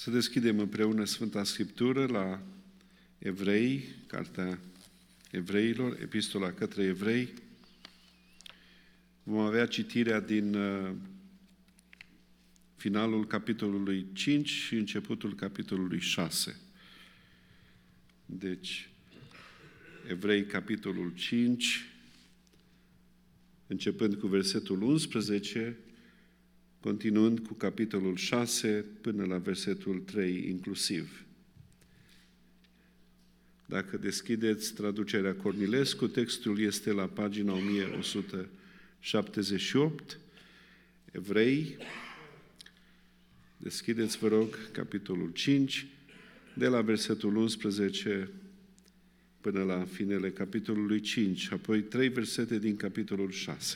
Să deschidem împreună Sfânta Scriptură la Evrei, Cartea Evreilor, Epistola către Evrei. Vom avea citirea din finalul capitolului 5 și începutul capitolului 6. Deci, Evrei, capitolul 5, începând cu versetul 11, continuând cu capitolul 6 până la versetul 3 inclusiv. Dacă deschideți traducerea Cornilescu, textul este la pagina 1178, Evrei. Deschideți, vă rog, capitolul 5, de la versetul 11 până la finele capitolului 5, apoi 3 versete din capitolul 6.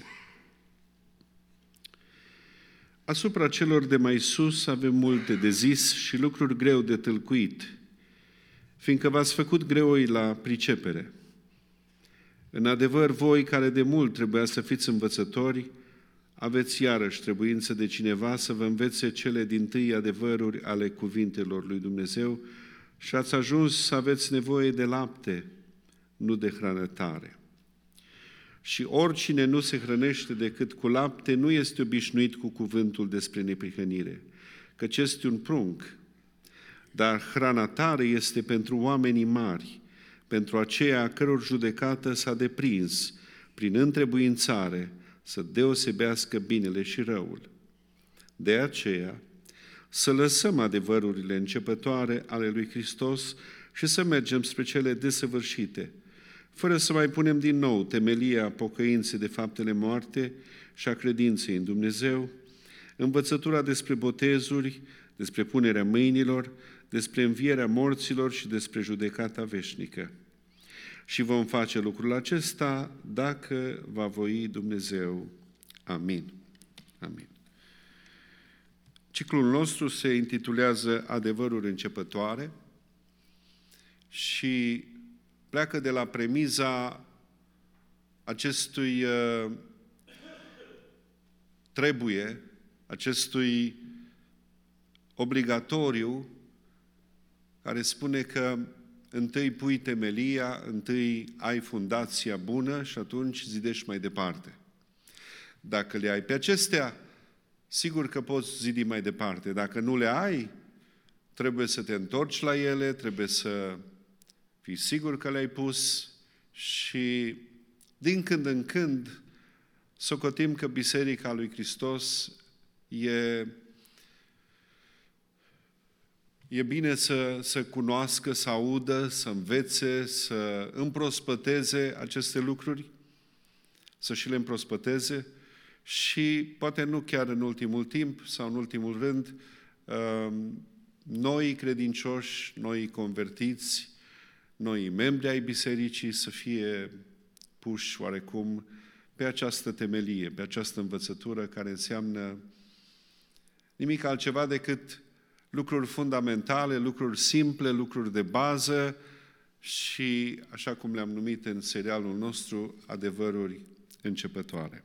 Asupra celor de mai sus avem multe de zis și lucruri greu de tâlcuit, fiindcă v-ați făcut greoi la pricepere. În adevăr, voi care de mult trebuia să fiți învățători, aveți iarăși trebuință de cineva să vă învețe cele dintâi adevăruri ale cuvintelor lui Dumnezeu și ați ajuns să aveți nevoie de lapte, nu de hrană tare. Și oricine nu se hrănește decât cu lapte nu este obișnuit cu cuvântul despre neprihănire, căci este un prunc. Dar hrana tare este pentru oamenii mari, pentru aceia a căror judecată s-a deprins, prin întrebuințare, să deosebească binele și răul. De aceea, să lăsăm adevărurile începătoare ale lui Hristos și să mergem spre cele desăvârșite, fără să mai punem din nou temelia pocăinței de faptele moarte și a credinței în Dumnezeu, învățătura despre botezuri, despre punerea mâinilor, despre învierea morților și despre judecata veșnică. Și vom face lucrul acesta dacă va voi Dumnezeu. Amin. Amin. Ciclul nostru se intitulează Adevăruri începătoare și pleacă de la premiza acestui trebuie, acestui obligatoriu, care spune că întâi pui temelia, întâi ai fundația bună și atunci zidești mai departe. Dacă le ai pe acestea, sigur că poți zidi mai departe. Dacă nu le ai, trebuie să te întorci la ele, trebuie să fii sigur că le-ai pus și din când în când socotim că Biserica lui Hristos e bine să cunoască, să audă, să învețe, să împrospăteze aceste lucruri, să și le împrospăteze și poate nu chiar în ultimul timp sau în ultimul rând, noi credincioși, noi convertiți, noi membri ai bisericii să fie puși oarecum pe această temelie, pe această învățătură care înseamnă nimic altceva decât lucruri fundamentale, lucruri simple, lucruri de bază și, așa cum le-am numit în serialul nostru, adevăruri începătoare.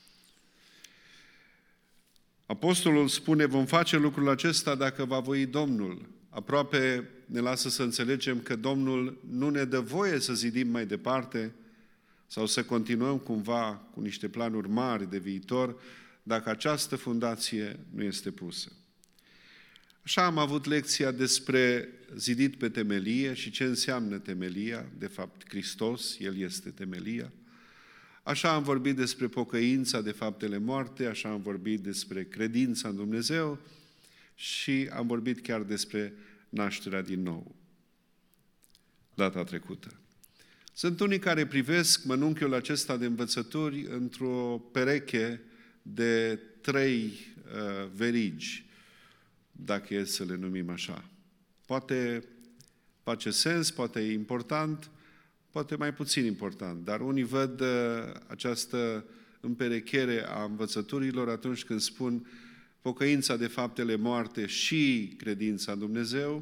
Apostolul spune, vom face lucrul acesta dacă va voi Domnul. Aproape ne lasă să înțelegem că Domnul nu ne dă voie să zidim mai departe sau să continuăm cumva cu niște planuri mari de viitor dacă această fundație nu este pusă. Așa am avut lecția despre zidit pe temelie și ce înseamnă temelia, de fapt Hristos, El este temelia. Așa am vorbit despre pocăința de faptele moarte, așa am vorbit despre credința în Dumnezeu și am vorbit chiar despre nașterea din nou, data trecută. Sunt unii care privesc mănunchiul acesta de învățături într-o pereche de 3 verigi, dacă e să le numim așa. Poate face sens, poate e important, poate mai puțin important, dar unii văd această împerechere a învățăturilor atunci când spun pocăința de faptele moarte și credința în Dumnezeu,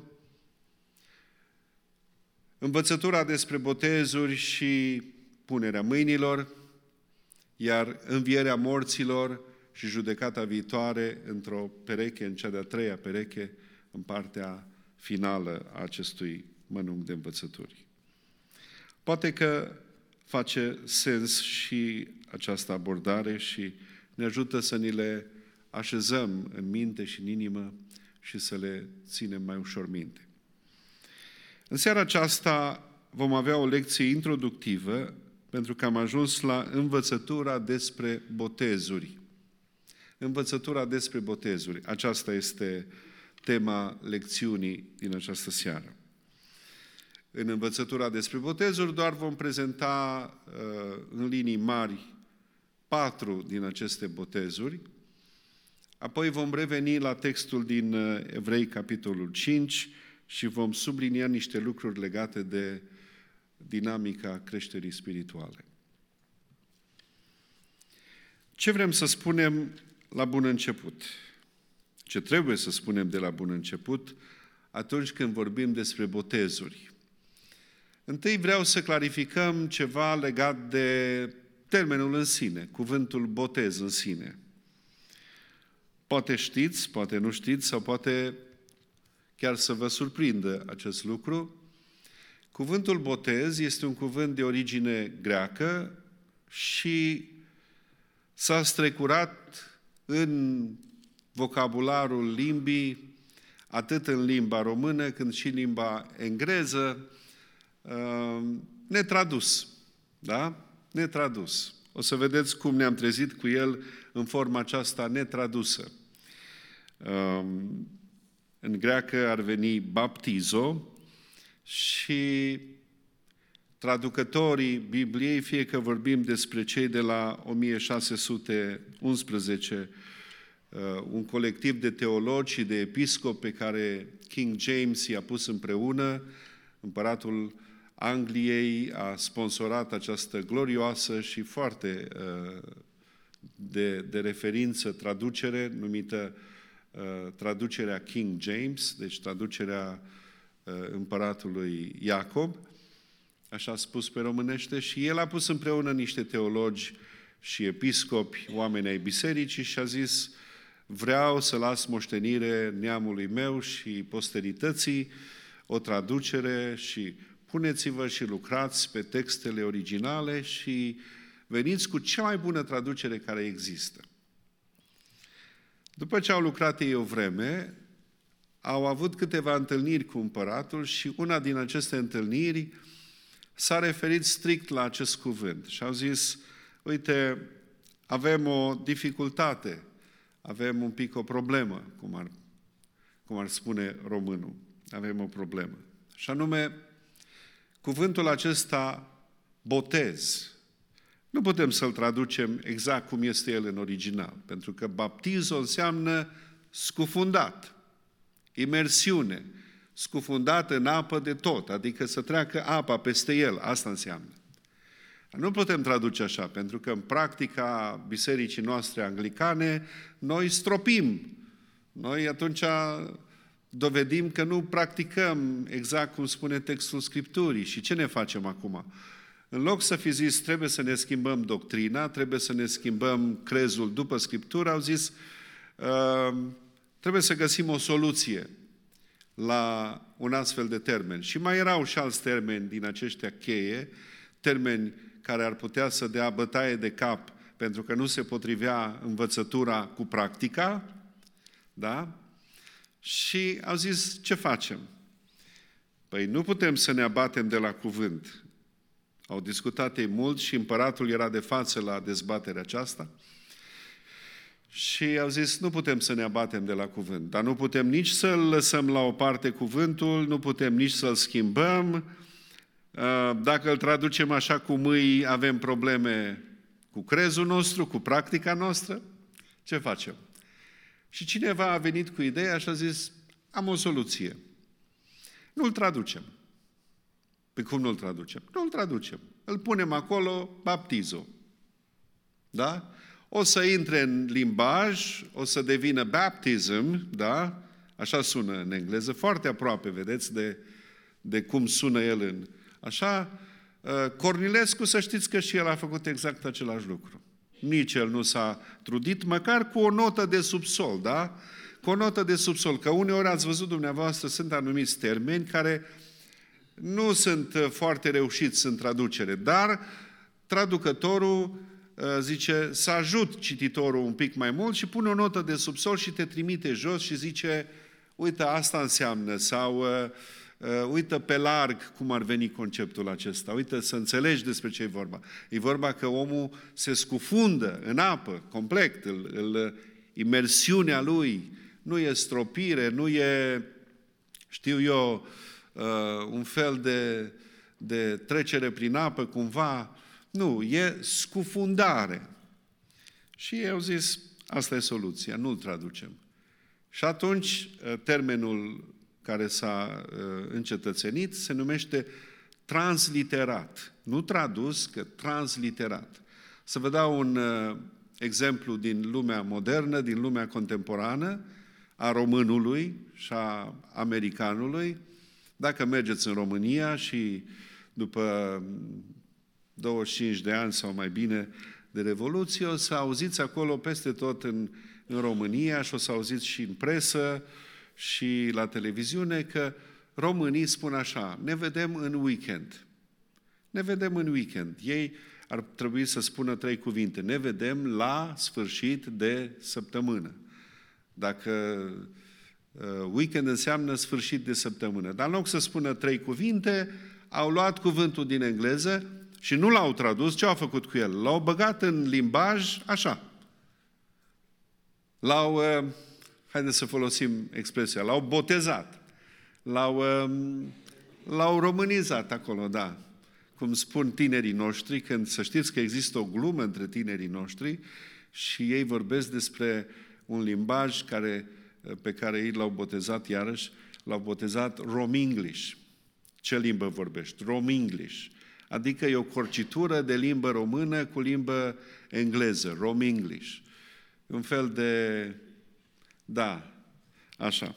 învățătura despre botezuri și punerea mâinilor, iar învierea morților și judecata viitoare într-o pereche, în cea de-a treia pereche, în partea finală a acestui mănânc de învățături. Poate că face sens și această abordare și ne ajută să ni le așezăm în minte și în inimă și să le ținem mai ușor minte. În seara aceasta vom avea o lecție introductivă pentru că am ajuns la învățătura despre botezuri. Învățătura despre botezuri. Aceasta este tema lecțiunii din această seară. În învățătura despre botezuri doar vom prezenta în linii mari 4 din aceste botezuri, apoi vom reveni la textul din Evrei, capitolul 5, și vom sublinia niște lucruri legate de dinamica creșterii spirituale. Ce vrem să spunem la bun început? Ce trebuie să spunem de la bun început atunci când vorbim despre botezuri? Întâi vreau să clarificăm ceva legat de termenul în sine, cuvântul botez în sine. Poate știți, poate nu știți, sau poate chiar să vă surprindă acest lucru. Cuvântul botez este un cuvânt de origine greacă și s-a strecurat în vocabularul limbii, atât în limba română cât și în limba engleză, netradus. Da? Netradus. O să vedeți cum ne-am trezit cu el în forma aceasta netradusă. În greacă ar veni baptizo și traducătorii Bibliei, fie că vorbim despre cei de la 1611, un colectiv de teologi și de episcopi pe care King James i-a pus împreună, împăratul Angliei a sponsorat această glorioasă și foarte de referință traducere numită traducerea King James, deci traducerea împăratului Iacob, așa a spus pe românește, și el a pus împreună niște teologi și episcopi, oameni ai bisericii, și a zis: vreau să las moștenire neamului meu și posterității o traducere și puneți-vă și lucrați pe textele originale și veniți cu cea mai bună traducere care există. După ce au lucrat ei o vreme, au avut câteva întâlniri cu împăratul și una din aceste întâlniri s-a referit strict la acest cuvânt. Și au zis: uite, avem o dificultate, avem un pic o problemă, cum ar spune românul. Avem o problemă. Și anume, cuvântul acesta, botez, nu putem să-l traducem exact cum este el în original, pentru că baptizo înseamnă scufundat, imersiune, scufundat în apă de tot, adică să treacă apa peste el, asta înseamnă. Nu putem traduce așa, pentru că în practica bisericii noastre anglicane, noi stropim. Noi atunci dovedim că nu practicăm exact cum spune textul Scripturii. Și ce ne facem acum? În loc să fi zis, trebuie să ne schimbăm doctrina, trebuie să ne schimbăm crezul după Scriptură, au zis, trebuie să găsim o soluție la un astfel de termen. Și mai erau și alți termeni din aceștia cheie, termeni care ar putea să dea bătaie de cap, pentru că nu se potrivea învățătura cu practica, da? Și au zis, ce facem? Păi nu putem să ne abatem de la cuvânt. Au discutat ei mult și împăratul era de față la dezbaterea aceasta și au zis, nu putem să ne abatem de la cuvânt, dar nu putem nici să-l lăsăm la o parte cuvântul, nu putem nici să-l schimbăm. Dacă îl traducem așa cum îi, avem probleme cu crezul nostru, cu practica noastră. Ce facem? Și cineva a venit cu ideea și a zis, am o soluție. Nu-l traducem. Pe cum nu-l traducem? Nu-l traducem. Îl punem acolo, baptizo. Da? O să intre în limbaj, o să devină baptism, da? Așa sună în engleză, foarte aproape, vedeți, de cum sună el în... Așa, Cornilescu, să știți că și el a făcut exact același lucru. Nici el nu s-a trudit, măcar cu o notă de subsol, da? cu o notă de subsol, că uneori ați văzut dumneavoastră, sunt anumiți termeni care nu sunt foarte reușiți în traducere, dar traducătorul zice să ajut cititorul un pic mai mult și pune o notă de subsol și te trimite jos și zice, uite, asta înseamnă, sau uită pe larg cum ar veni conceptul acesta, uite să înțelegi despre ce e vorba. E vorba că omul se scufundă în apă, complet, imersiunea lui nu e stropire, nu e, știu eu, un fel de trecere prin apă cumva, nu, e scufundare. Și ei au zis, asta e soluția, nu-l traducem. Și atunci termenul care s-a încetățenit se numește transliterat. Nu tradus, că transliterat. Să vă dau un exemplu din lumea modernă, din lumea contemporană, a românului și a americanului. Dacă mergeți în România și după 25 de ani sau mai bine de Revoluție, o să auziți acolo peste tot în România și o să auziți și în presă și la televiziune că românii spun așa, ne vedem în weekend. Ne vedem în weekend. Ei ar trebui să spună 3 cuvinte. Ne vedem la sfârșit de săptămână. Dacă weekend înseamnă sfârșit de săptămână. Dar în loc să spună 3 cuvinte, au luat cuvântul din engleză și nu l-au tradus. Ce au făcut cu el? L-au băgat în limbaj așa. Haideți să folosim expresia, l-au botezat. L-au românizat acolo, da. Cum spun tinerii noștri, când să știți că există o glumă între tinerii noștri și ei vorbesc despre un limbaj pe care ei l-au botezat iarăși, l-au botezat Rom-English. Ce limbă vorbești? Rom-English. Adică e o corcitură de limbă română cu limbă engleză, Rom-English. Un fel de... Da, așa.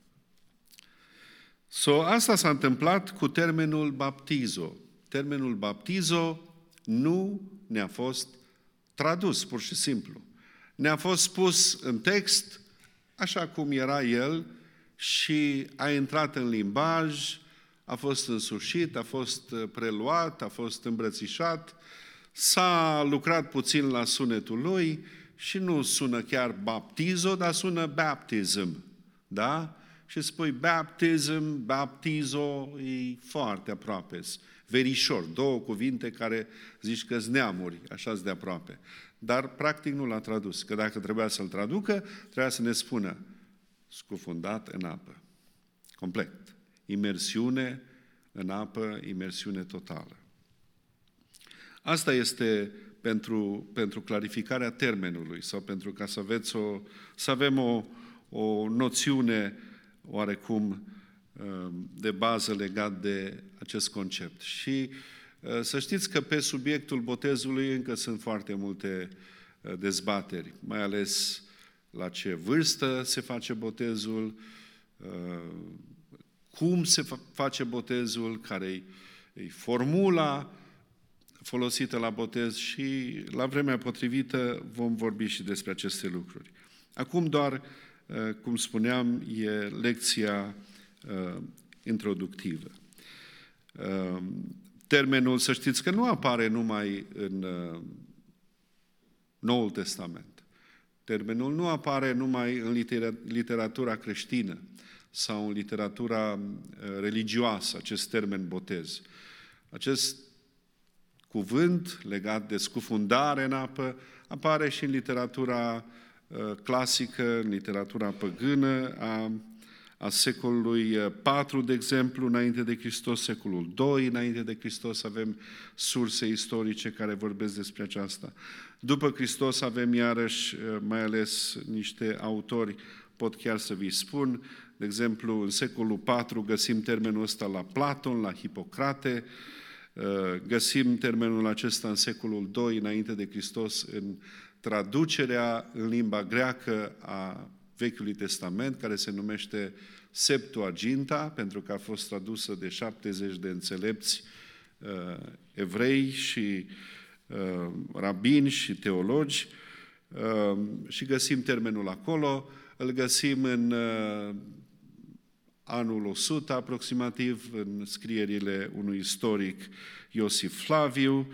Asta s-a întâmplat cu termenul baptizo. Termenul baptizo nu ne-a fost tradus, pur și simplu. Ne-a fost spus în text, așa cum era el, și a intrat în limbaj, a fost însușit, a fost preluat, a fost îmbrățișat, s-a lucrat puțin la sunetul lui și nu sună chiar baptizo, dar sună baptism. Da? Și spui baptism, baptizo, e foarte aproape, verișor, 2 cuvinte care zici că-s neamuri, așa-s de aproape. Dar practic nu l-a tradus, că dacă trebuia să-l traducă, trebuia să ne spună scufundat în apă. Complet. Imersiune în apă, imersiune totală. Asta este pentru clarificarea termenului sau pentru ca să avem o noțiune oarecum de bază legat de acest concept. Și să știți că pe subiectul botezului încă sunt foarte multe dezbateri, mai ales la ce vârstă se face botezul, cum se face botezul, care e formula folosită la botez și la vremea potrivită vom vorbi și despre aceste lucruri. Acum doar, cum spuneam, e lecția introductivă. Termenul, să știți că nu apare numai în Noul Testament. Termenul nu apare numai în literatura creștină sau în literatura religioasă, acest termen botez. Acest cuvânt legat de scufundare în apă apare și în literatura clasică, în literatura păgână a secolului IV, de exemplu, înainte de Hristos, secolul II, înainte de Hristos, avem surse istorice care vorbesc despre aceasta. După Hristos avem iarăși, mai ales niște autori, pot chiar să vi spun, de exemplu, în secolul IV găsim termenul ăsta la Platon, la Hipocrate, găsim termenul acesta în secolul II, înainte de Hristos, în traducerea în limba greacă a Vechiului Testament, care se numește Septuaginta, pentru că a fost tradusă de 70 de înțelepți evrei și rabini și teologi, și găsim termenul acolo. îl găsim în anul 100 aproximativ, în scrierile unui istoric, Iosif Flaviu,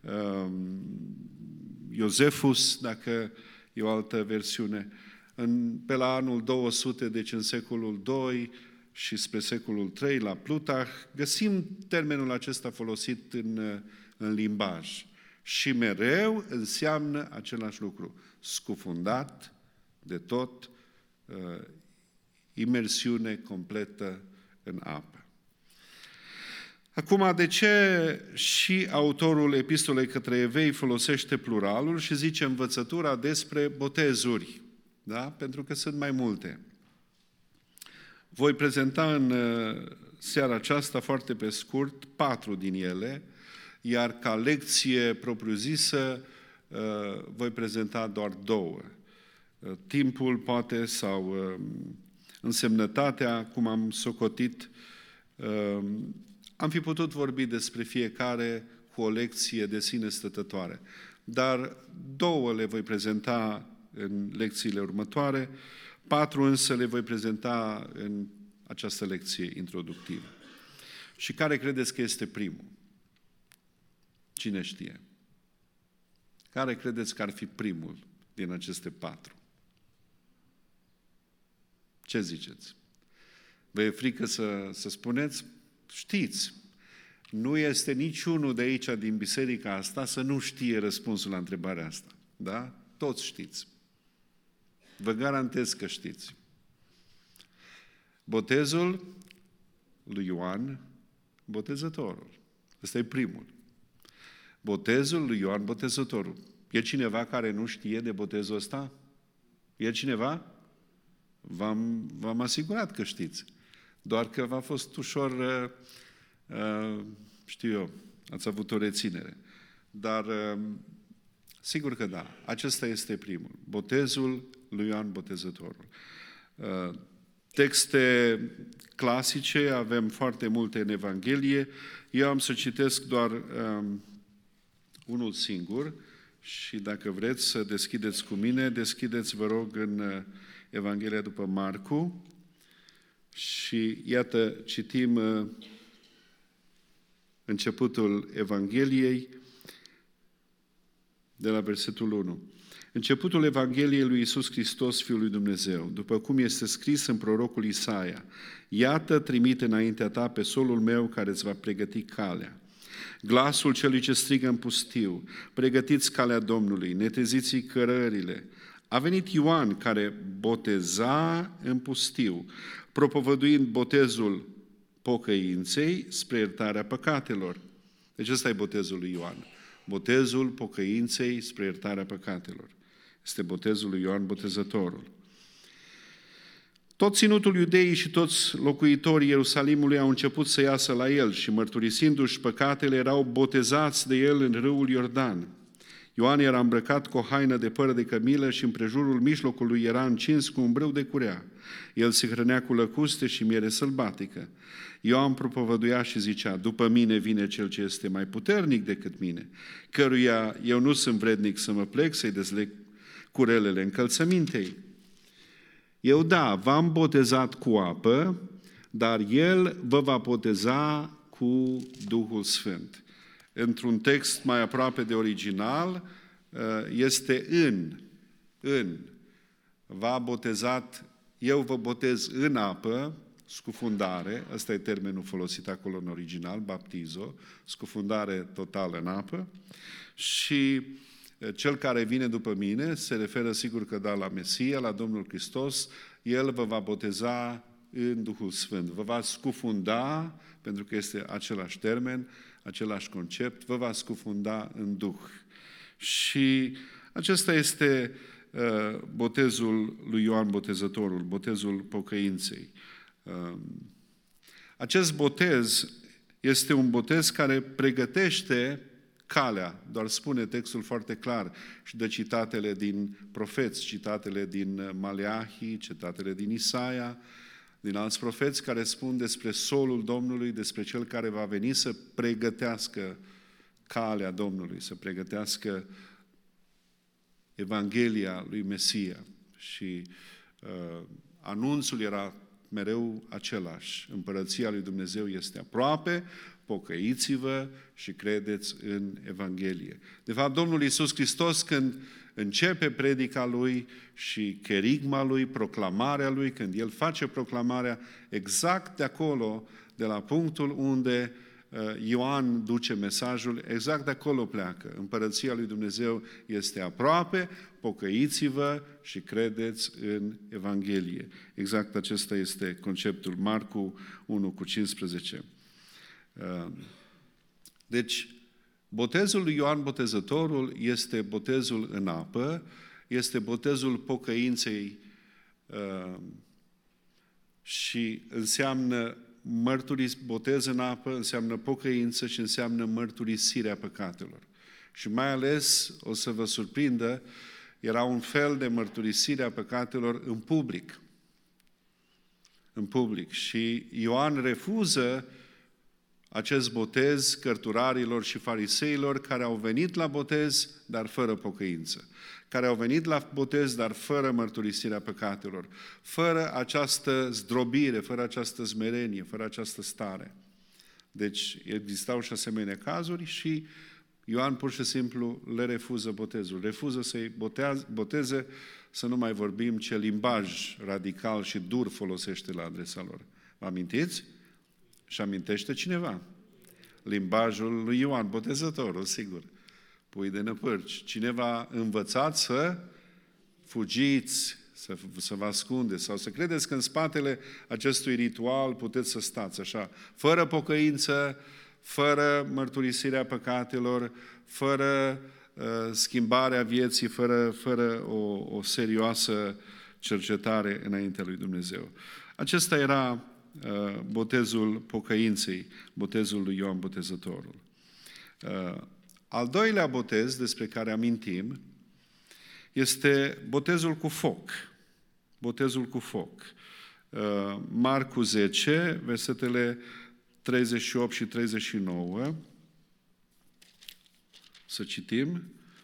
Iosefus, dacă e o altă versiune. Pe la anul 200, deci în secolul II și spre secolul III, la Plutarh, găsim termenul acesta folosit în limbaj. Și mereu înseamnă același lucru. Scufundat de tot, imersiune completă în apă. Acum, de ce și autorul Epistolei către Evrei folosește pluralul și zice învățătura despre botezuri? Da? Pentru că sunt mai multe. Voi prezenta în seara aceasta, foarte pe scurt, 4 din ele, iar ca lecție propriu-zisă voi prezenta doar 2. Timpul poate sau însemnătatea, cum am socotit, am fi putut vorbi despre fiecare cu o lecție de sine stătătoare. Dar 2 le voi prezenta în lecțiile următoare, 4 însă le voi prezenta în această lecție introductivă. Și care credeți că este primul? Cine știe? Care credeți că ar fi primul din aceste 4? Ce ziceți? Vă e frică să spuneți? Știți, nu este niciunul de aici, din biserica asta, să nu știe răspunsul la întrebarea asta. Da? Toți știți. Vă garantez că știți. Botezul lui Ioan Botezătorul. Ăsta e primul. Botezul lui Ioan Botezătorul. E cineva care nu știe de botezul ăsta? E cineva? V-am asigurat că știți. Doar că v-a fost ușor, știu eu, ați avut o reținere. Dar sigur că da, acesta este primul. Botezul lui Ioan Botezătorul. Texte clasice, avem foarte multe în Evanghelie. Eu am să citesc doar unul singur și dacă vreți să deschideți cu mine, deschideți, vă rog, în Evanghelia după Marcu și iată, citim începutul Evangheliei de la versetul 1. Începutul Evangheliei lui Iisus Hristos, Fiul lui Dumnezeu, după cum este scris în prorocul Isaia: Iată, trimite înaintea ta pe solul meu care îți va pregăti calea. Glasul celui ce strigă în pustiu: pregătiți calea Domnului, neteziți cărările. A venit Ioan, care boteza în pustiu, propovăduind botezul pocăinței spre iertarea păcatelor. Deci ăsta e botezul lui Ioan. Botezul pocăinței spre iertarea păcatelor. Este botezul lui Ioan Botezătorul. Tot ținutul Iudeii și toți locuitorii Ierusalimului au început să iasă la el și, mărturisindu-și păcatele, erau botezați de el în râul Iordan. Ioan era îmbrăcat cu o haină de păr de cămilă și împrejurul mijlocului era încins cu un brâu de curea. El se hrănea cu lăcuste și miere sălbatică. Ioan propovăduia și zicea: după mine vine cel ce este mai puternic decât mine, căruia eu nu sunt vrednic să mă plec să-i dezleg curelele încălțămintei. Eu, da, v-am botezat cu apă, dar el vă va boteza cu Duhul Sfânt. Într-un text mai aproape de original, este în. V-a botezat, eu vă botez în apă, scufundare, ăsta e termenul folosit acolo în original, baptizo, scufundare totală în apă, și cel care vine după mine, se referă sigur că da la Mesia, la Domnul Hristos, el vă va boteza în Duhul Sfânt, vă va scufunda, pentru că este același termen, același concept, vă va scufunda în Duh. Și acesta este botezul lui Ioan Botezătorul, botezul pocăinței. Acest botez este un botez care pregătește calea, doar spune textul foarte clar și dă citatele din profeți, citatele din Maleahi, citatele din Isaia, din alți profeți care spun despre solul Domnului, despre cel care va veni să pregătească calea Domnului, să pregătească Evanghelia lui Mesia. Și anunțul era mereu același. Împărăția lui Dumnezeu este aproape, pocăiți-vă și credeți în Evanghelie. De fapt, Domnul Iisus Hristos, când începe predica Lui și cherigma Lui, proclamarea Lui, când El face proclamarea, exact de acolo, de la punctul unde Ioan duce mesajul, exact de acolo pleacă. Împărăția lui Dumnezeu este aproape, pocăiți-vă și credeți în Evanghelie. Exact acesta este conceptul. Marcu 1:15. Deci, botezul lui Ioan Botezătorul este botezul în apă, este botezul pocăinței și înseamnă botez în apă, înseamnă pocăință și înseamnă mărturisirea păcatelor. Și mai ales, o să vă surprindă, era un fel de mărturisire a păcatelor în public. În public. Și Ioan refuză acest botez cărturarilor și fariseilor care au venit la botez, dar fără pocăință. Care au venit la botez, dar fără mărturisirea păcatelor. Fără această zdrobire, fără această smerenie, fără această stare. Deci existau și asemenea cazuri și Ioan pur și simplu le refuză botezul. Refuză să-i boteze, să nu mai vorbim ce limbaj radical și dur folosește la adresa lor. Vă amintiți? Și amintește cineva. Limbajul lui Ioan Botezătorul, sigur. Pui de năpârci. Cineva învățat să fugiți, să vă ascundeți sau să credeți că în spatele acestui ritual puteți să stați așa, fără pocăință, fără mărturisirea păcatelor, fără schimbarea vieții, fără o serioasă cercetare înaintea lui Dumnezeu. Acesta era botezul pocăinței, botezul lui Ioan Botezătorul. Al doilea botez despre care amintim este botezul cu foc. Botezul cu foc. Marcu 10, versetele 38 și 39. Să citim.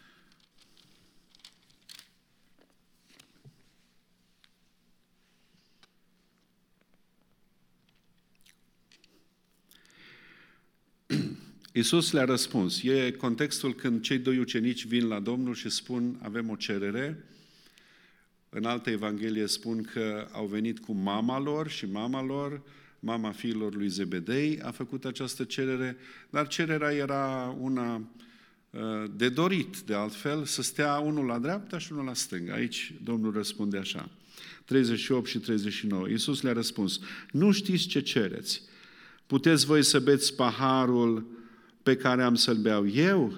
Iisus le-a răspuns. E contextul când cei doi ucenici vin la Domnul și spun, avem o cerere. În altă evanghelie spun că au venit cu mama lor și mama fiilor lui Zebedei, a făcut această cerere, dar cererea era una de dorit, de altfel, să stea unul la dreapta și unul la stânga. Aici Domnul răspunde așa. 38 și 39. Iisus le-a răspuns, nu știți ce cereți. Puteți voi să beți paharul pe care am să-l beau eu?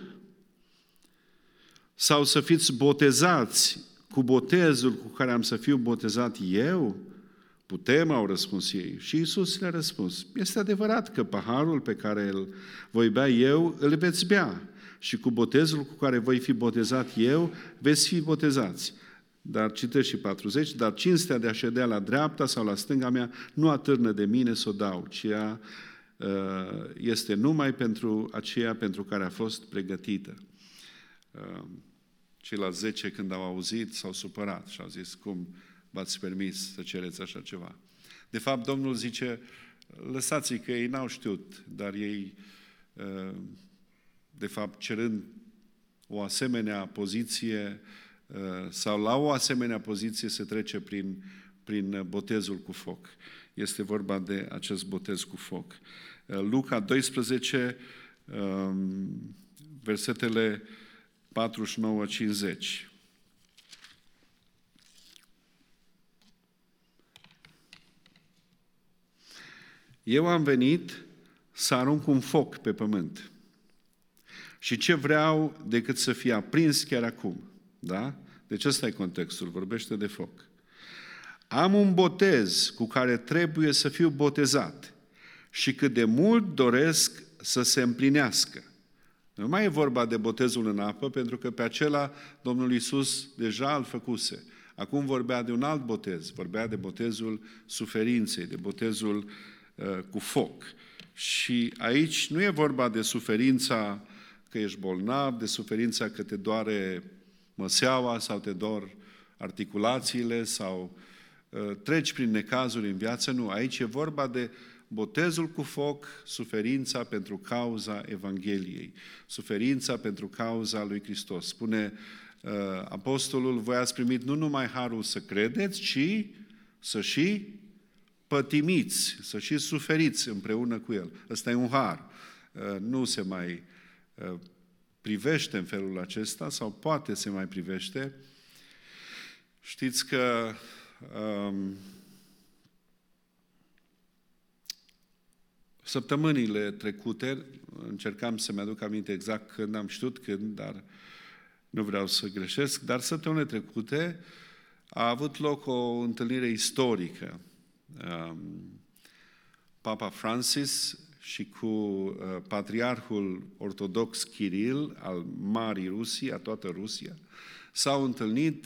Sau să fiți botezați cu botezul cu care am să fiu botezat eu? Putem, au răspuns ei. Și Iisus le-a răspuns, este adevărat că paharul pe care îl voi bea eu, îl veți bea. Și cu botezul cu care voi fi botezat eu, veți fi botezați. Dar citesc și 40, dar cinstea de a ședea la dreapta sau la stânga mea nu atârnă de mine să o dau, ci ea este numai pentru aceea pentru care a fost pregătită. Ceilalți 10, când au auzit, s-au supărat și au zis, cum v-ați permis să cereți așa ceva? De fapt, Domnul zice, lăsați-i că ei n-au știut, dar ei, de fapt, cerând o asemenea poziție sau la o asemenea poziție se trece prin botezul cu foc. Este vorba de acest botez cu foc. Luca 12, versetele 49-50. Eu am venit să arunc un foc pe pământ. Și ce vreau decât să fie aprins chiar acum. Da? Deci ăsta e contextul, vorbește de foc. Am un botez cu care trebuie să fiu botezat și cât de mult doresc să se împlinească. Nu mai e vorba de botezul în apă, pentru că pe acela Domnul Iisus deja îl făcuse. Acum vorbea de un alt botez, vorbea de botezul suferinței, de botezul cu foc. Și aici nu e vorba de suferința că ești bolnav, de suferința că te doare măseaua sau te dor articulațiile sau treci prin necazuri în viață, nu. Aici e vorba de botezul cu foc, suferința pentru cauza Evangheliei, suferința pentru cauza lui Hristos. Spune apostolul, voi ați primit nu numai harul să credeți, ci să și pătimiți, să și suferiți împreună cu El. Ăsta e un har. Nu se mai privește în felul acesta, sau poate se mai privește. Știți că săptămânile trecute, încercam să-mi aduc aminte exact când, am știut când, dar nu vreau să greșesc, dar săptămânile trecute a avut loc o întâlnire istorică. Papa Francis și cu patriarhul ortodox Kiril al Marii Rusii, a toată Rusia, s-au întâlnit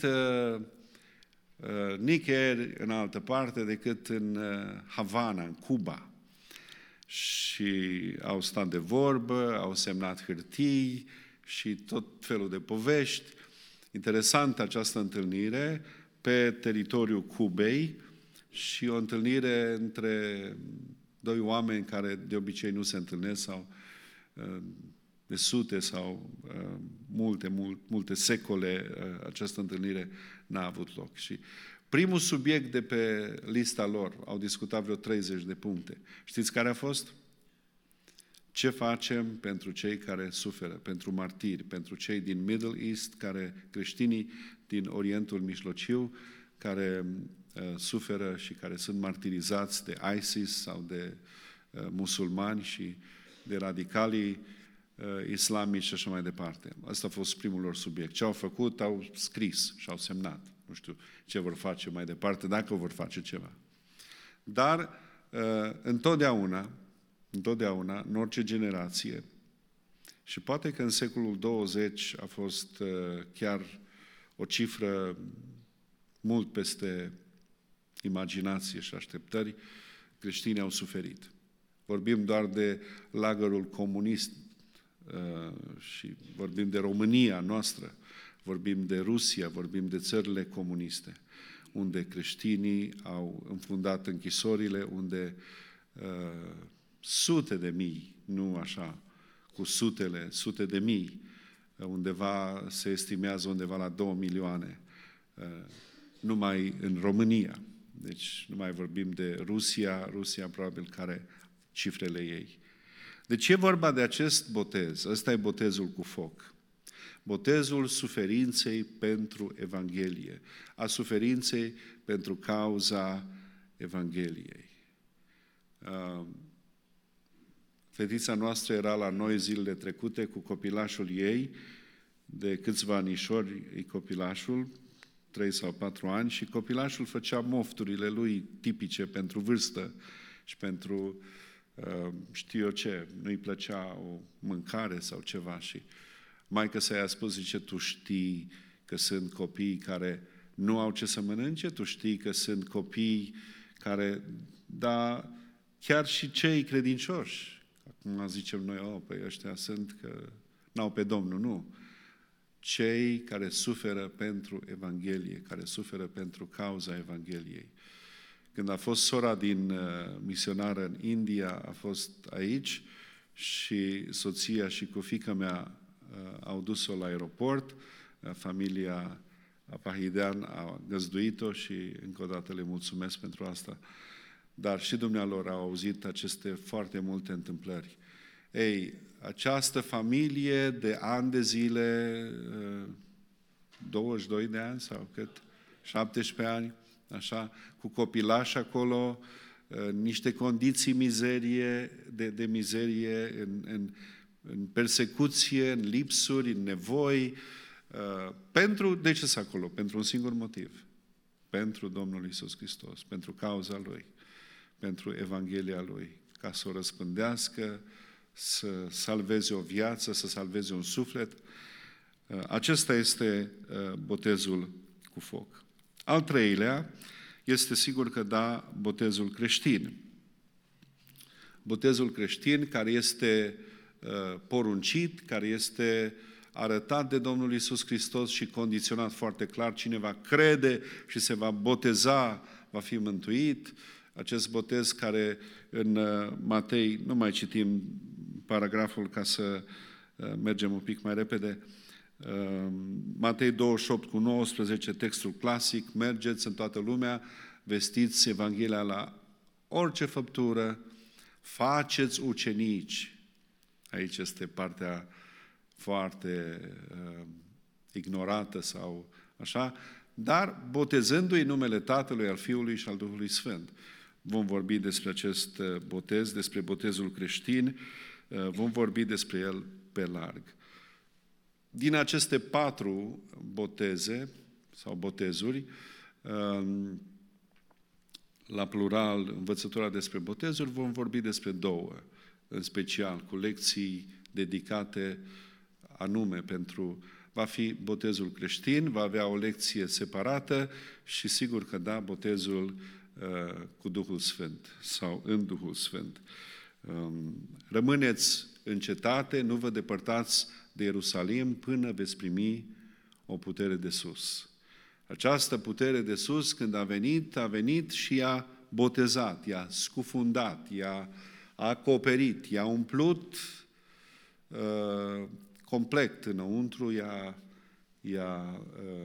nicăieri în altă parte decât în Havana, în Cuba. Și au stat de vorbă, au semnat hârtii și tot felul de povești. Interesant această întâlnire pe teritoriul Cubei și o întâlnire între doi oameni care de obicei nu se întâlnesc sau de sute sau multe secole această întâlnire n-a avut loc. Și primul subiect de pe lista lor, au discutat vreo 30 de puncte. Știți care a fost? Ce facem pentru cei care suferă, pentru martiri, pentru cei din Middle East, creștinii din Orientul Mijlociu, care suferă și care sunt martirizați de ISIS sau de musulmani și de radicalii islamici și așa mai departe. Asta a fost primul lor subiect. Ce au făcut? Au scris și au semnat. Nu știu ce vor face mai departe, dacă vor face ceva. Dar întotdeauna, în orice generație, și poate că în secolul 20 a fost chiar o cifră mult peste imaginație și așteptări, creștinii au suferit. Vorbim doar de lagărul comunist și vorbim de România noastră, vorbim de Rusia, vorbim de țările comuniste, unde creștinii au înfundat închisorile, unde sute de mii, nu așa, cu sute de mii, undeva se estimează undeva la 2 milioane, numai în România. Deci nu mai vorbim de Rusia probabil care cifrele ei. Deci e vorba de acest botez, ăsta e botezul cu foc. Botezul suferinței pentru Evanghelie, a suferinței pentru cauza Evangheliei. Fetița noastră era la noi zilele trecute cu copilașul ei, de câțiva anișori e copilașul, 3 sau 4 ani, și copilașul făcea mofturile lui tipice pentru vârstă și pentru știu eu ce, nu-i plăcea o mâncare sau ceva și maică-sa i-a spus, zice, tu știi că sunt copii care nu au ce să mănânce, tu știi că sunt copii care, da, chiar și cei credincioși, acum zicem noi, păi ăștia sunt că n-au pe Domnul, nu. Cei care suferă pentru Evanghelie, care suferă pentru cauza Evangheliei. Când a fost sora din misionară în India, a fost aici și soția și cu fiica mea au dus-o la aeroport, familia Apahidean a găzduit-o și încă o dată le mulțumesc pentru asta. Dar și dumnealor au auzit aceste foarte multe întâmplări. Ei, această familie de ani de zile, 22 de ani sau cât, 17 ani, așa, cu copilași acolo, niște condiții de mizerie, în persecuție, în lipsuri, în nevoi. De ce sunt acolo? Pentru un singur motiv. Pentru Domnul Iisus Hristos, pentru cauza Lui, pentru Evanghelia Lui, ca să o răspândească, să salveze o viață, să salveze un suflet. Acesta este botezul cu foc. Al treilea este sigur că da, botezul creștin. Botezul creștin care este poruncit, care este arătat de Domnul Iisus Hristos și condiționat foarte clar. Cine va crede și se va boteza, va fi mântuit. Acest botez care în Matei, nu mai citim paragraful ca să mergem un pic mai repede, Matei 28:19, textul clasic, mergeți în toată lumea, vestiți Evanghelia la orice făptură, faceți ucenici. Aici este partea foarte ignorată sau așa, dar botezându-i numele Tatălui, al Fiului și al Duhului Sfânt. Vom vorbi despre acest botez, despre botezul creștin, vom vorbi despre el pe larg. Din aceste 4 boteze sau botezuri, la plural, învățătura despre botezuri, vom vorbi despre 2, în special, cu lecții dedicate anume pentru... Va fi botezul creștin, va avea o lecție separată și sigur că da, botezul cu Duhul Sfânt sau în Duhul Sfânt. Rămâneți în cetate, nu vă depărtați de Ierusalim până veți primi o putere de sus. Această putere de sus, când a venit și i-a botezat, i-a scufundat, i-a acoperit, i-a umplut complet înăuntru, i-a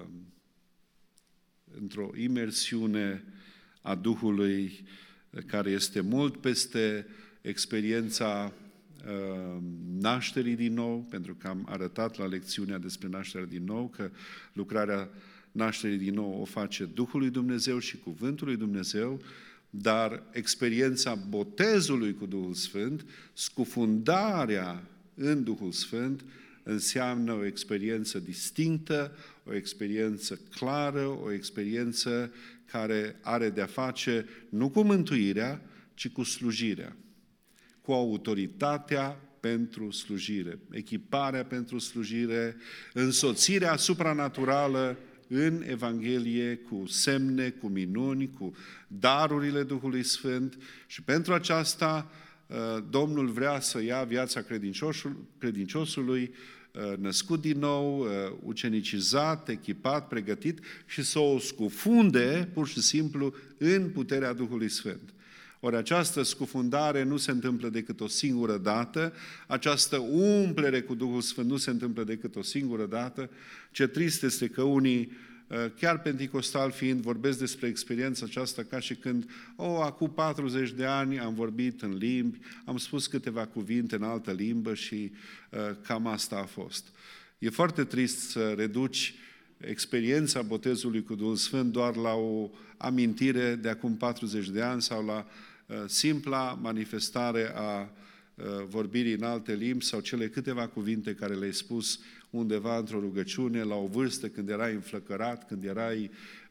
într-o imersiune a Duhului care este mult peste experiența nașterii din nou, pentru că am arătat la lecțiunea despre nașterea din nou că lucrarea nașterii din nou o face Duhul lui Dumnezeu și Cuvântul lui Dumnezeu, dar experiența botezului cu Duhul Sfânt, scufundarea în Duhul Sfânt, înseamnă o experiență distinctă, o experiență clară, o experiență care are de-a face nu cu mântuirea, ci cu slujirea, cu autoritatea pentru slujire, echiparea pentru slujire, însoțirea supranaturală în Evanghelie cu semne, cu minuni, cu darurile Duhului Sfânt și pentru aceasta Domnul vrea să ia viața credinciosului născut din nou, ucenicizat, echipat, pregătit și să o scufunde pur și simplu în puterea Duhului Sfânt. Ori această scufundare nu se întâmplă decât o singură dată, această umplere cu Duhul Sfânt nu se întâmplă decât o singură dată. Ce trist este că unii, chiar penticostal fiind, vorbesc despre experiența aceasta ca și când, acum 40 de ani am vorbit în limbi, am spus câteva cuvinte în altă limbă și cam asta a fost. E foarte trist să reduci experiența botezului cu Duhul Sfânt doar la o amintire de acum 40 de ani sau la simpla manifestare a vorbirii în alte limbi sau cele câteva cuvinte care le-ai spus undeva într-o rugăciune, la o vârstă când erai înflăcărat, când erai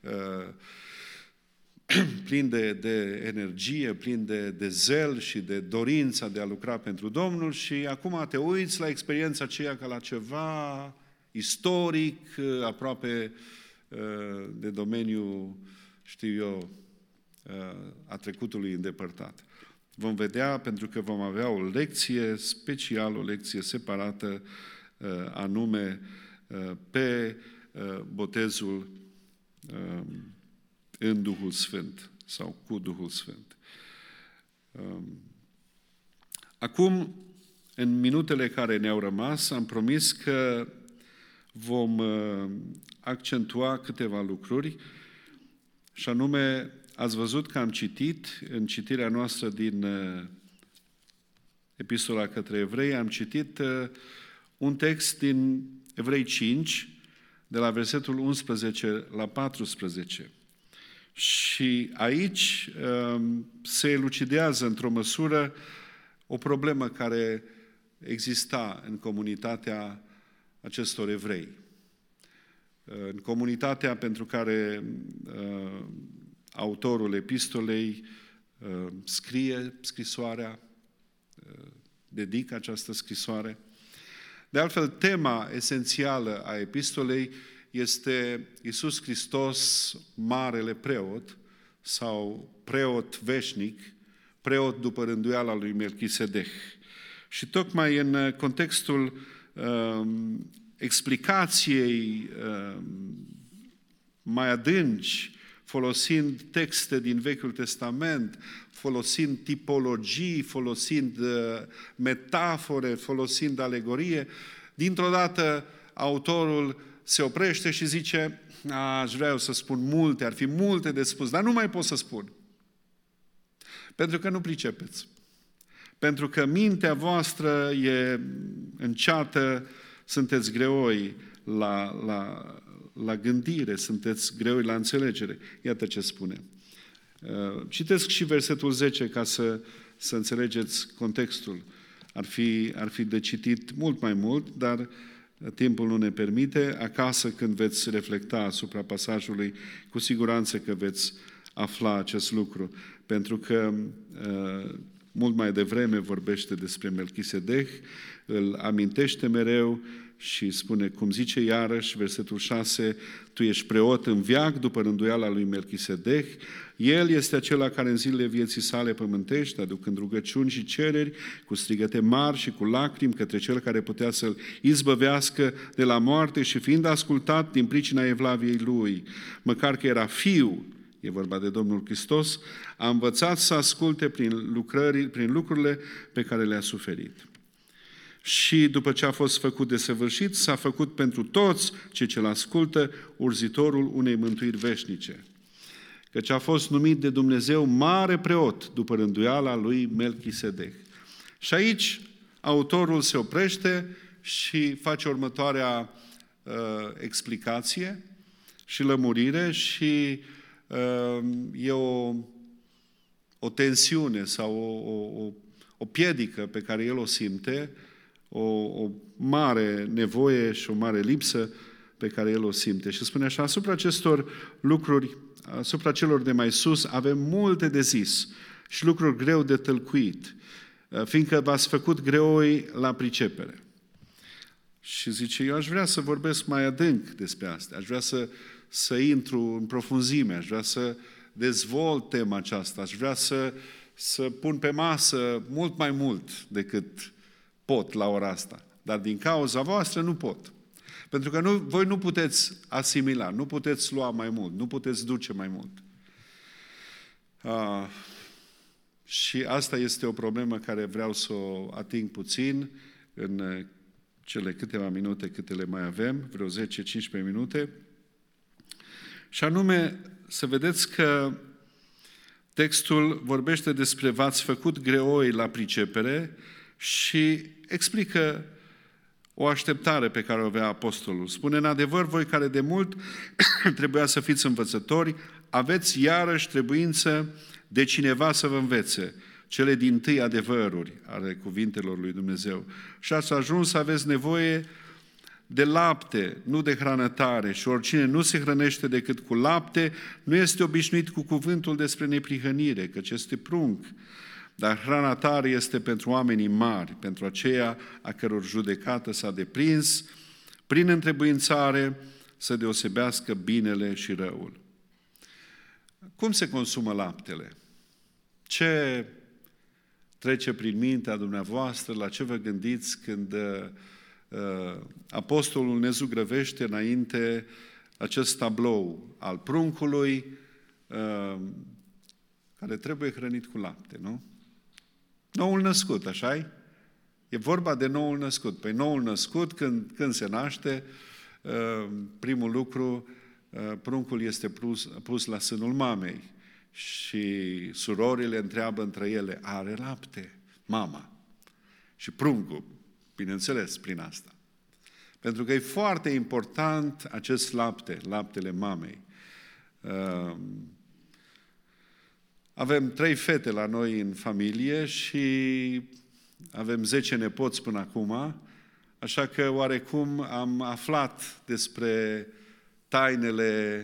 plin de energie, plin de zel și de dorința de a lucra pentru Domnul și acum te uiți la experiența aceea ca la ceva istoric, aproape de domeniul, știu eu, a trecutului îndepărtat. Vom vedea, pentru că vom avea o lecție specială, o lecție separată, anume pe botezul în Duhul Sfânt sau cu Duhul Sfânt. Acum, în minutele care ne-au rămas, am promis că vom accentua câteva lucruri și anume, ați văzut că am citit în citirea noastră din Epistola către Evrei, am citit un text din Evrei 5, de la versetul 11 la 14. Și aici se elucidează într-o măsură o problemă care exista în comunitatea acestor evrei. În comunitatea pentru care autorul epistolei scrie scrisoarea, dedică această scrisoare. De altfel, tema esențială a epistolei este Iisus Hristos, marele preot, sau preot veșnic, preot după rânduiala lui Melchisedech. Și tocmai în contextul explicației mai adânci folosind texte din Vechiul Testament, folosind tipologii, folosind metafore, folosind alegorie, dintr-o dată autorul se oprește și zice: aș vrea eu să spun multe, ar fi multe de spus, dar nu mai pot să spun. Pentru că nu pricepeți. Pentru că mintea voastră e înceată, sunteți greoi la gândire, sunteți greoi la înțelegere. Iată ce spune. Citesc și versetul 10 ca să înțelegeți contextul. Ar fi de citit mult mai mult, dar timpul nu ne permite. Acasă, când veți reflecta asupra pasajului, cu siguranță că veți afla acest lucru. Pentru că mult mai devreme vorbește despre Melchisedech, îl amintește mereu și spune, cum zice iarăși, versetul 6, tu ești preot în veac după rânduiala lui Melchisedech. El este acela care în zilele vieții sale pământești, aducând rugăciuni și cereri, cu strigăte mari și cu lacrimi către cel care putea să-l izbăvească de la moarte și fiind ascultat din pricina evlaviei lui, măcar că era fiu, e vorba de Domnul Hristos, a învățat să asculte prin lucrurile pe care le-a suferit. Și după ce a fost făcut desăvârșit, s-a făcut pentru toți cei ce-l ascultă urzitorul unei mântuiri veșnice. Căci a fost numit de Dumnezeu mare preot după rânduiala lui Melchisedech. Și aici autorul se oprește și face următoarea explicație și lămurire și e o tensiune sau o piedică pe care el o simte, o mare nevoie și o mare lipsă pe care el o simte. Și spune așa, asupra acestor lucruri, asupra celor de mai sus, avem multe de zis și lucruri greu de tălcuit, fiindcă v-ați făcut greoi la pricepere. Și zice, eu aș vrea să vorbesc mai adânc despre asta, aș vrea să intru în profunzime, aș vrea să dezvolt tema aceasta, aș vrea să pun pe masă mult mai mult decât pot la ora asta. Dar din cauza voastră nu pot. Pentru că voi nu puteți asimila, nu puteți lua mai mult, nu puteți duce mai mult. Și asta este o problemă care vreau să o ating puțin în cele câteva minute câte le mai avem, vreo 10-15 minute. Și anume, să vedeți că textul vorbește despre v-ați făcut greoi la pricepere și explică o așteptare pe care o avea apostolul. Spune, în adevăr, voi care de mult trebuia să fiți învățători, aveți iarăși trebuință de cineva să vă învețe cele dintâi adevăruri ale cuvintelor lui Dumnezeu. Și ați ajuns să aveți nevoie de lapte, nu de hrană tare, și oricine nu se hrănește decât cu lapte, nu este obișnuit cu cuvântul despre neprihănire, căci este prunc. Dar hrana tare este pentru oamenii mari, pentru aceia a căror judecată s-a deprins, prin întrebuințare să deosebească binele și răul. Cum se consumă laptele? Ce trece prin mintea dumneavoastră? La ce vă gândiți când apostolul ne zugrăvește înainte acest tablou al pruncului care trebuie hrănit cu lapte, nu? Noul născut, așa-i? E vorba de noul născut. Păi noul născut, când se naște, primul lucru, pruncul este pus la sânul mamei și surorile întreabă între ele, are lapte mama? Și pruncul, bineînțeles, prin asta. Pentru că e foarte important acest lapte, laptele mamei. Avem 3 fete la noi în familie și avem 10 nepoți până acum, așa că oarecum am aflat despre tainele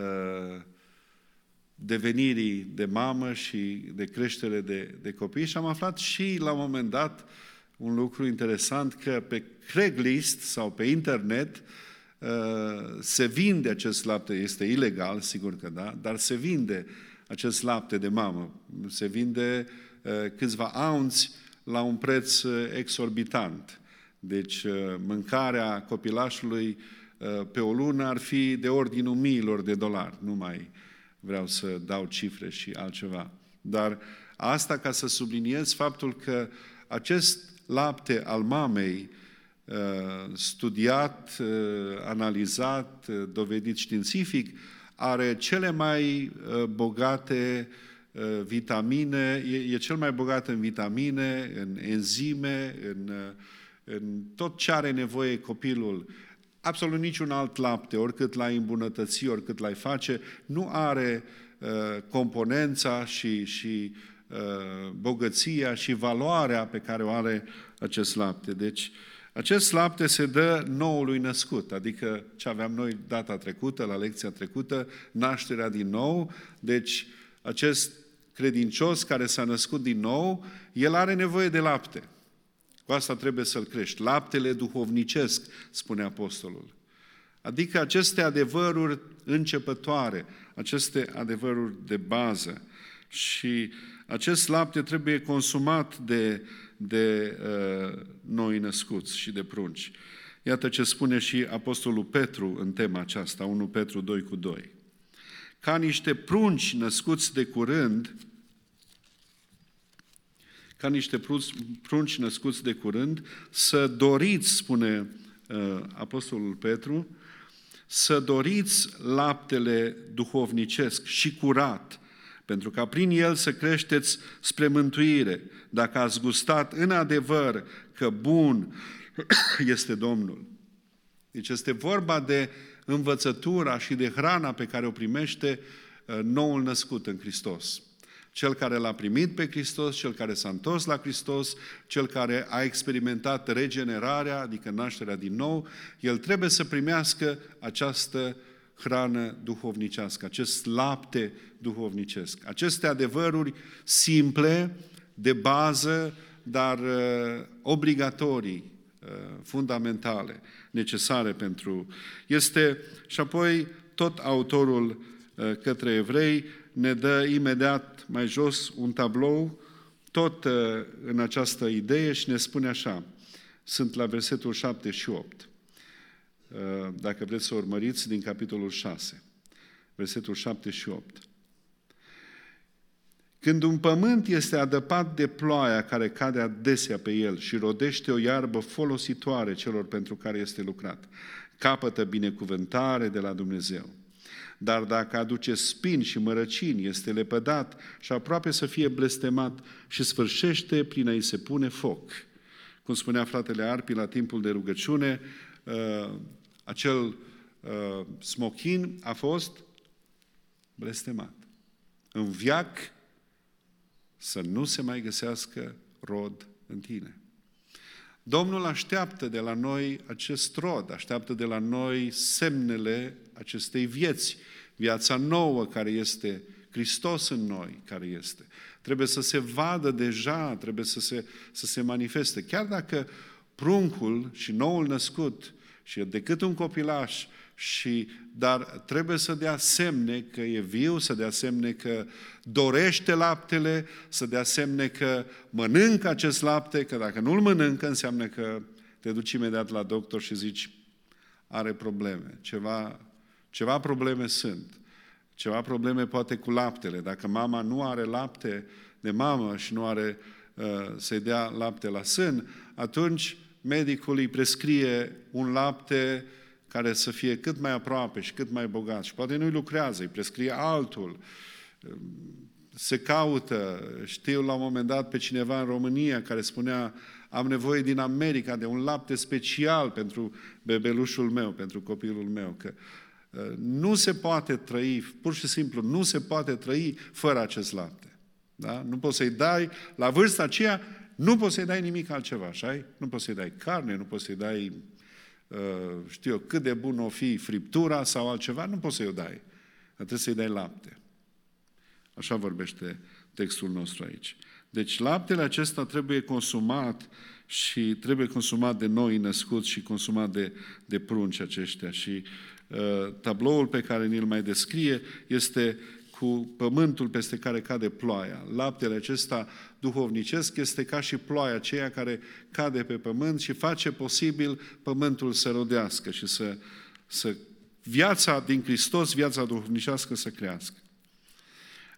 devenirii de mamă și de creștere de copii și am aflat și la un moment dat un lucru interesant, că pe Craigslist sau pe internet se vinde acest lapte, este ilegal, sigur că da, dar se vinde acest lapte de mamă. Se vinde câțiva ounți la un preț exorbitant. Deci mâncarea copilașului pe o lună ar fi de ordinul $1000, vreau să dau cifre și altceva. Dar asta ca să subliniez faptul că acest lapte al mamei, studiat, analizat, dovedit științific, are cele mai bogate vitamine, e cel mai bogat în vitamine, în enzime, în tot ce are nevoie copilul. Absolut niciun alt lapte, oricât l-ai îmbunătăți, oricât l-ai face, nu are componența și bogăția și valoarea pe care o are acest lapte. Deci, acest lapte se dă noului născut, adică ce aveam noi data trecută, la lecția trecută, nașterea din nou. Deci, acest credincios care s-a născut din nou, el are nevoie de lapte. Cu asta trebuie să-l crești. Laptele duhovnicesc, spune apostolul. Adică aceste adevăruri începătoare, aceste adevăruri de bază. Și acest lapte trebuie consumat de noi născuți și de prunci. Iată ce spune și apostolul Petru în tema aceasta, 1 Petru 2:2. Ca niște prunci născuți de curând, să doriți, spune apostolul Petru, să doriți laptele duhovnicesc și curat, pentru ca prin el să creșteți spre mântuire, dacă ați gustat în adevăr că bun este Domnul. Deci este vorba de învățătura și de hrana pe care o primește noul născut în Hristos. Cel care l-a primit pe Hristos, cel care s-a întors la Hristos, cel care a experimentat regenerarea, adică nașterea din nou, el trebuie să primească această hrană duhovnicească, acest lapte duhovnicesc. Aceste adevăruri simple, de bază, dar obligatorii, fundamentale, necesare pentru... Și apoi tot autorul către evrei ne dă imediat mai jos un tablou, tot în această idee și ne spune așa, sunt la versetul 7 și 8. Dacă vreți să urmăriți din capitolul 6, versetul 7 și 8. Când un pământ este adăpat de ploaia care cade adesea pe el și rodește o iarbă folositoare celor pentru care este lucrat, capătă binecuvântare de la Dumnezeu. Dar dacă aduce spini și mărăcini, este lepădat și aproape să fie blestemat și sfârșește prin a-i se pune foc. Cum spunea fratele Arpi la timpul de rugăciune, acel smochin a fost blestemat. În veac să nu se mai găsească rod în tine. Domnul așteaptă de la noi acest rod, așteaptă de la noi semnele acestei vieți, viața nouă care este Hristos în noi, care este. Trebuie să se vadă deja, trebuie să se manifeste. Chiar dacă pruncul și noul născut și e decât un copilaș, dar trebuie să dea semne că e viu, să dea semne că dorește laptele, să dea semne că mănâncă acest lapte, că dacă nu-l mănâncă, înseamnă că te duci imediat la doctor și zici, are probleme, ceva probleme sunt, ceva probleme poate cu laptele. Dacă mama nu are lapte de mamă și nu are să-i dea lapte la sân, atunci medicul îi prescrie un lapte care să fie cât mai aproape și cât mai bogat. Și poate nu-i lucrează, îi prescrie altul. Se caută, știu la un moment dat pe cineva în România care spunea, am nevoie din America de un lapte special pentru bebelușul meu, pentru copilul meu, că nu se poate trăi, pur și simplu, nu se poate trăi fără acest lapte. Da? Nu poți să-i dai, la vârsta aceea, nu poți să-i dai nimic altceva, așa? Nu poți să-i dai carne, nu poți să-i dai, știu eu, cât de bun o fi friptura sau altceva, nu poți să-i dai. Trebuie să-i dai lapte. Așa vorbește textul nostru aici. Deci laptele acesta trebuie consumat și trebuie consumat de noi născuți și consumat de prunci aceștia. Și tabloul pe care ni-l mai descrie este cu pământul peste care cade ploaia. Laptele acesta duhovnicesc este ca și ploaia aceea care cade pe pământ și face posibil pământul să rodească și să viața din Hristos, viața duhovnicească să crească.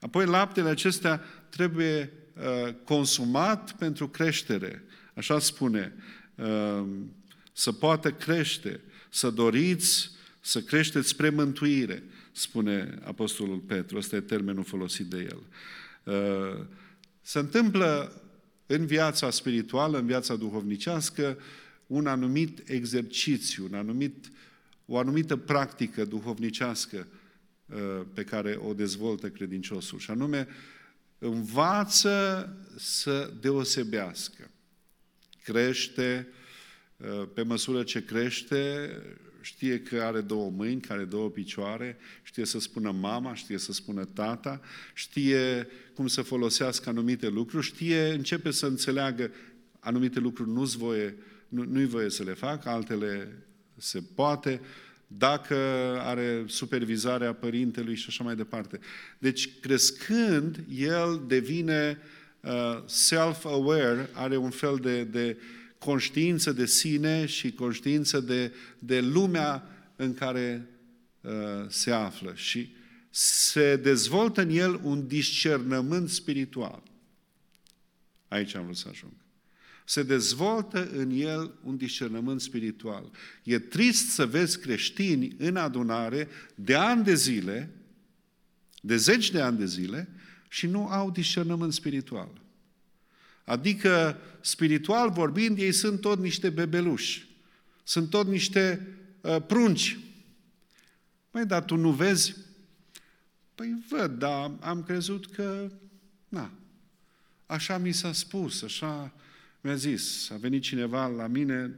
Apoi laptele acestea trebuie consumat pentru creștere. Așa spune, să poată crește, să doriți să creșteți spre mântuire, spune Apostolul Petru. Ăsta e termenul folosit de el. Se întâmplă în viața spirituală, în viața duhovnicească, un anumit exercițiu, o anumită practică duhovnicească pe care o dezvoltă credinciosul. Și anume, învață să deosebească. Crește, pe măsură ce crește, știe că are 2 mâini, că are 2 picioare, știe să spună mama, știe să spună tata, știe cum să folosească anumite lucruri, începe să înțeleagă anumite lucruri nu-i voie să le facă, altele se poate, dacă are supervizarea părintelui și așa mai departe. Deci, crescând, el devine self-aware, are un fel de conștiință de sine și conștiință de lumea în care se află și se dezvoltă în el un discernământ spiritual. Aici am vrut să ajung. Se dezvoltă în el un discernământ spiritual. E trist să vezi creștini în adunare de ani de zile, de 10 de ani de zile, și nu au discernământ spiritual. Adică, spiritual vorbind, ei sunt tot niște bebeluși. Sunt tot niște prunci. Păi, dar tu nu vezi? Păi văd, dar am crezut că, așa mi s-a spus, așa mi-a zis. A venit cineva la mine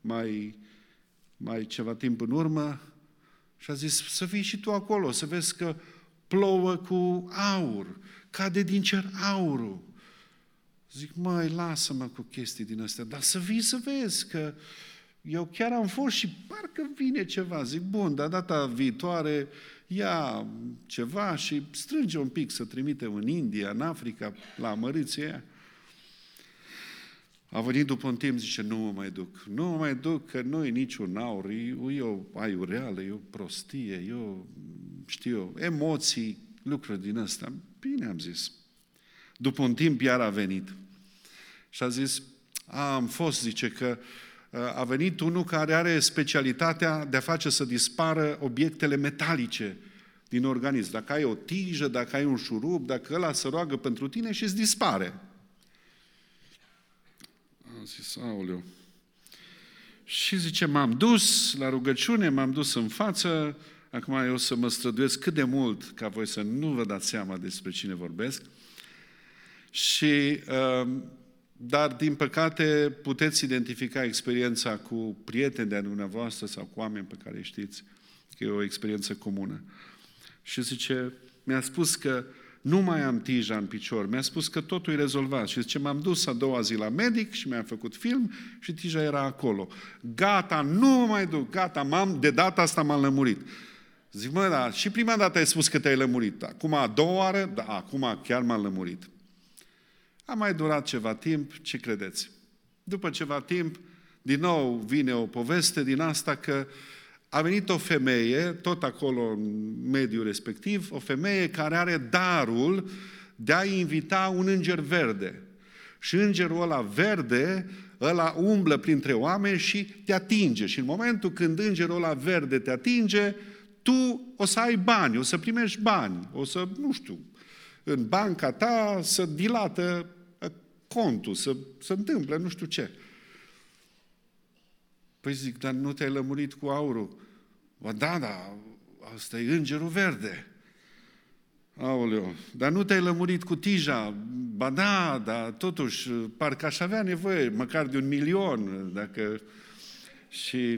mai ceva timp în urmă și a zis, să vii și tu acolo, să vezi că plouă cu aur, cade din cer aurul. Zic, măi, lasă-mă cu chestii din astea, dar să vii să vezi că eu chiar am fost și parcă vine ceva. Zic, bun, dar data viitoare ia ceva și strânge un pic să trimite în India, în Africa, la amărâția aia. A venit după un timp, zice, nu mă mai duc, că nu e niciun aur, e o aiureală, e o prostie, emoții, lucruri din astea. Bine, am zis. După un timp iar a venit. Și a zis, am fost, zice, că a venit unul care are specialitatea de a face să dispară obiectele metalice din organism. Dacă ai o tijă, dacă ai un șurub, dacă ăla se roagă pentru tine și îți dispare. Am zis, aoleu. Și zice, m-am dus la rugăciune, m-am dus în față, acum eu o să mă străduiesc cât de mult ca voi să nu vă dați seama despre cine vorbesc. Și, dar, din păcate, puteți identifica experiența cu prieteni de-a dumneavoastră sau cu oameni pe care știți că e o experiență comună. Și zice, mi-a spus că nu mai am tija în picior, mi-a spus că totul e rezolvat. Și zice, m-am dus a doua zi la medic și mi-a făcut film și tija era acolo. Gata, nu mă mai duc, gata, de data asta m-am lămurit. Zic, mă, da, și prima dată ai spus că te-ai lămurit. Acum a doua oară, da, acum chiar m-am lămurit. A mai durat ceva timp, ce credeți? După ceva timp, din nou vine o poveste din asta că a venit o femeie, tot acolo în mediul respectiv, o femeie care are darul de a invita un înger verde. Și îngerul ăla verde, ăla umblă printre oameni și te atinge. Și în momentul când îngerul ăla verde te atinge, tu o să ai bani, o să primești bani, o să, în banca ta să dilată contul, să se întâmple nu știu ce. Păi zic, dar nu te-ai lămurit cu aurul? Bă, da, asta e îngerul verde. Aoleu, dar nu te-ai lămurit cu tija? Ba da, dar totuși, parcă aș avea nevoie măcar de 1.000.000, dacă... Și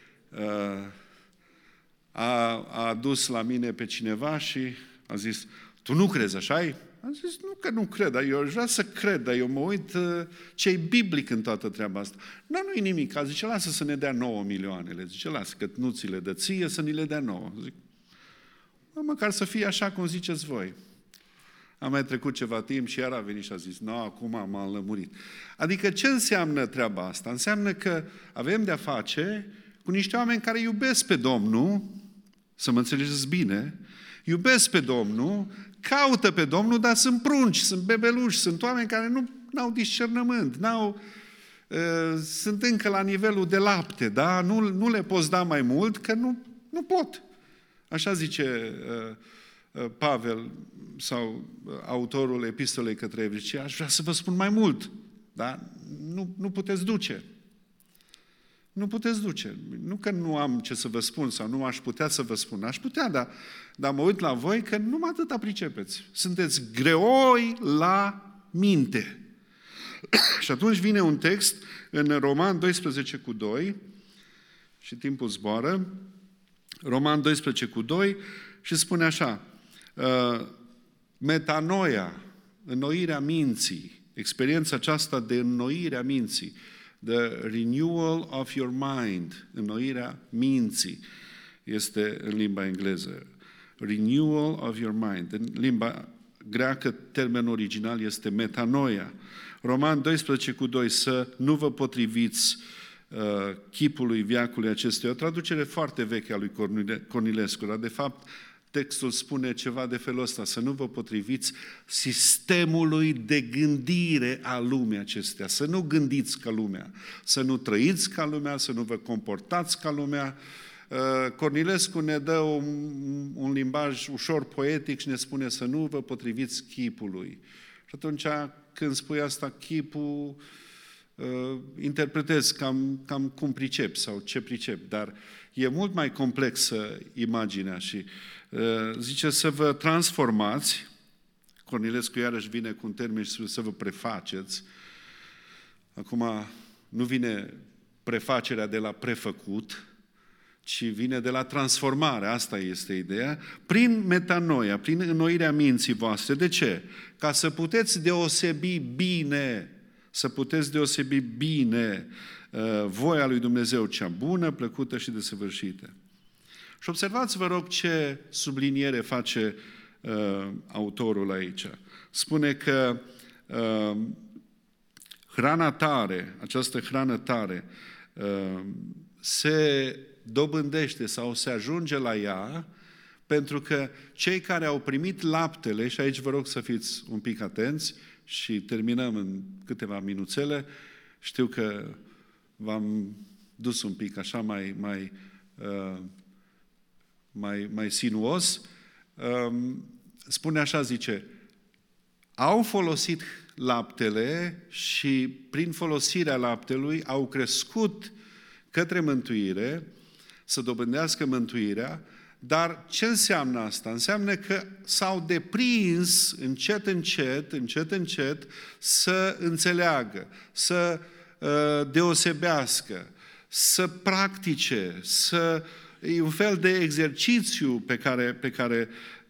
a adus la mine pe cineva și a zis, tu nu crezi, așa-i? Am zis, nu că nu cred, dar eu aș vrea să cred, dar eu mă uit ce-i biblic în toată treaba asta. Dar nu-i nimic, a zice, lasă să ne dea 9 milioanele. Zice, lasă că nu ți le dă ție, să ni le dea 9. Zic, măcar să fie așa cum ziceți voi. A mai trecut ceva timp și iar a venit și a zis, nu, acum m-am lămurit. Adică ce înseamnă treaba asta? Înseamnă că avem de-a face cu niște oameni care iubesc pe Domnul, să mă înțelegeți bine, iubesc pe Domnul, caută pe Domnul, dar sunt prunci, sunt bebeluși, sunt oameni care nu au discernământ, sunt încă la nivelul de lapte, da? Nu le poți da mai mult, că nu pot. Așa zice Pavel sau autorul epistolei către evrei, aș vrea să vă spun mai mult, dar nu puteți duce. Nu puteți duce. Nu că nu am ce să vă spun sau nu aș putea să vă spun. Aș putea, dar mă uit la voi că numai atâta pricepeți. Sunteți greoi la minte. Și atunci vine un text în Roman 12:2 și timpul zboară. Roman 12:2 și spune așa: metanoia, înnoirea minții, experiența aceasta de înnoire a minții, the renewal of your mind, înnoirea minții, este în limba engleză. Renewal of your mind. În limba greacă, termenul original este metanoia. Roman 12:2, să nu vă potriviți chipului veacului acestuia. O traducere foarte veche a lui Cornilescu, dar de fapt textul spune ceva de felul ăsta: să nu vă potriviți sistemului de gândire a lumii acestea, să nu gândiți ca lumea, să nu trăiți ca lumea, să nu vă comportați ca lumea. Cornilescu ne dă un limbaj ușor poetic și ne spune să nu vă potriviți chipului. Și atunci când spui asta, chipul, interpretez cam cum pricep sau ce pricep, dar e mult mai complexă imaginea și zice să vă transformați. Cornilescu iarăși vine cu un termen și spune să vă prefaceți. Acum nu vine prefacerea de la prefăcut, ci vine de la transformare. Asta este ideea. Prin metanoia, prin înnoirea minții voastre. De ce? Ca să puteți deosebi bine, voia lui Dumnezeu, cea bună, plăcută și desăvârșită. Și observați, vă rog, ce subliniere face autorul aici. Spune că hrana tare, această hrană tare, se dobândește sau se ajunge la ea pentru că cei care au primit laptele, și aici vă rog să fiți un pic atenți și terminăm în câteva minuțele, știu că v-am dus un pic așa mai sinuos, spune așa, zice, au folosit laptele și prin folosirea laptelui au crescut către mântuire, să dobândească mântuirea, dar ce înseamnă asta? Înseamnă că s-au deprins încet, să înțeleagă, să deosebească, să practice, e un fel de exercițiu pe care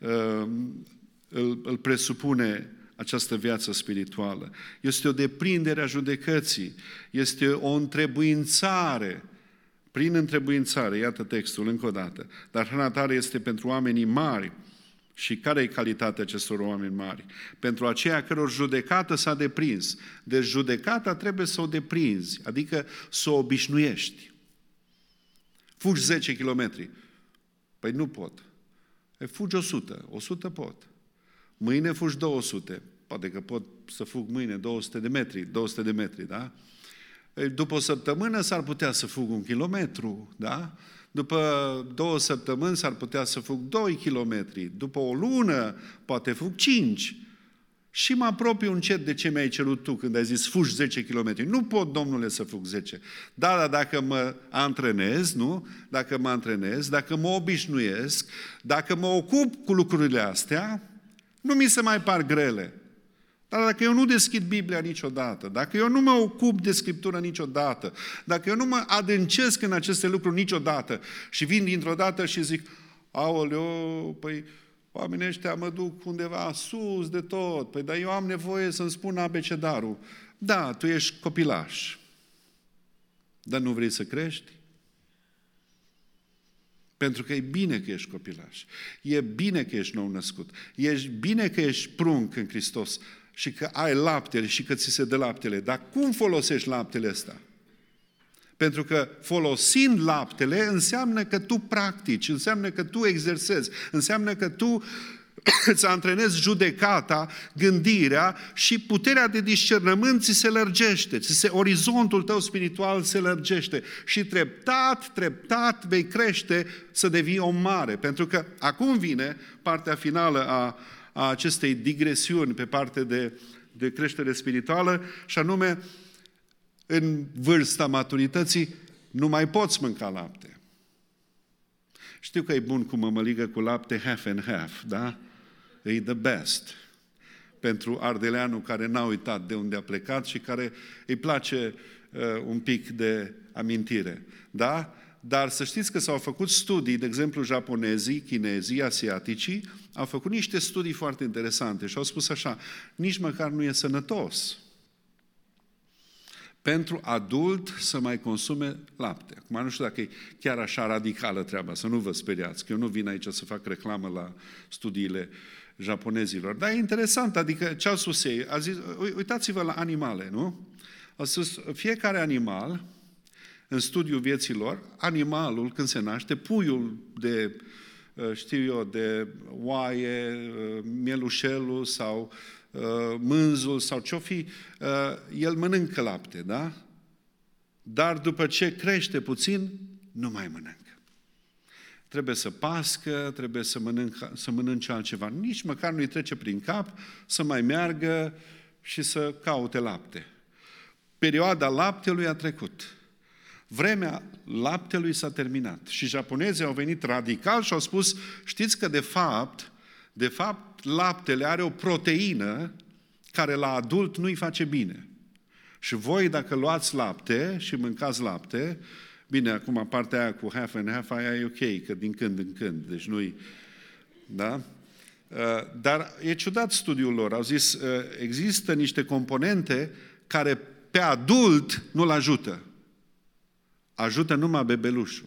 îl presupune această viață spirituală. Este o deprindere a judecății, este o întrebuințare. Prin întrebuințare, iată textul încă o dată, dar hrana tare este pentru oamenii mari. Și care e calitatea acestor oameni mari? Pentru aceia căror judecată s-a deprins. Deci judecata trebuie să o deprinzi, adică să o obișnuiești. Fugi 10 kilometri. Păi nu pot. Fugi 100. 100 pot. Mâine fugi 200. Poate că pot să fug mâine 200 de metri, da? După o săptămână s-ar putea să fug 1 kilometru, da? După 2 săptămâni s-ar putea să fug 2 kilometri. După o lună poate fug 5. Și mă apropiu încet de ce mi-ai cerut tu când ai zis fugi 10 kilometri. Nu pot, Domnule, să fug 10. Dar dacă mă antrenez, nu? Dacă mă antrenez, dacă mă obișnuiesc, dacă mă ocup cu lucrurile astea, nu mi se mai par grele. Dar dacă eu nu deschid Biblia niciodată, dacă eu nu mă ocup de Scriptură niciodată, dacă eu nu mă adâncesc în aceste lucruri niciodată și vin dintr-o dată și zic, aoleo, păi oamenii ăștia mă duc undeva sus de tot, păi dar eu am nevoie să-mi spun abecedarul. Da, tu ești copilaș, dar nu vrei să crești? Pentru că e bine că ești copilaș, e bine că ești nou născut, e bine că ești prunc în Hristos, și că ai laptele și că ți se dă laptele. Dar cum folosești laptele ăsta? Pentru că folosind laptele înseamnă că tu practici, înseamnă că tu exersezi, înseamnă că tu îți antrenezi judecata, gândirea și puterea de discernământ ți se lărgește, orizontul tău spiritual se lărgește și treptat vei crește să devii om mare. Pentru că acum vine partea finală a acestei digresiuni pe parte de creștere spirituală și anume, în vârsta maturității, nu mai poți mânca lapte. Știu că e bun cu mămăligă cu lapte, half and half, da? E the best. Pentru ardeleanul care n-a uitat de unde a plecat și care îi place un pic de amintire. Da? Dar să știți că s-au făcut studii, de exemplu japonezii, chinezii, asiaticii, au făcut niște studii foarte interesante și au spus așa, nici măcar nu e sănătos pentru adult să mai consume lapte. Acum nu știu dacă e chiar așa radicală treaba, să nu vă speriați, că eu nu vin aici să fac reclamă la studiile japonezilor. Dar e interesant, adică ce au spus ei? A zis, uitați-vă la animale, nu? Au spus, fiecare animal, în studiul vieților, animalul când se naște, puiul de, știu eu, de oaie, mielușelul sau mânzul sau ce-o fi, el mănâncă lapte, da? Dar după ce crește puțin, nu mai mănâncă. Trebuie să pască, trebuie să mănânce altceva. Nici măcar nu-i trece prin cap să mai meargă și să caute lapte. Perioada laptelui a trecut. Vremea laptelui s-a terminat. Și japonezii au venit radical și au spus, știți că de fapt, laptele are o proteină care la adult nu-i face bine. Și voi, dacă luați lapte și mâncați lapte, bine, acum partea aia cu half and half, aia e ok, că din când în când, deci nu-i... Da? Dar e ciudat studiul lor. Au zis, există niște componente care pe adult nu-l ajută. Ajută numai bebelușul.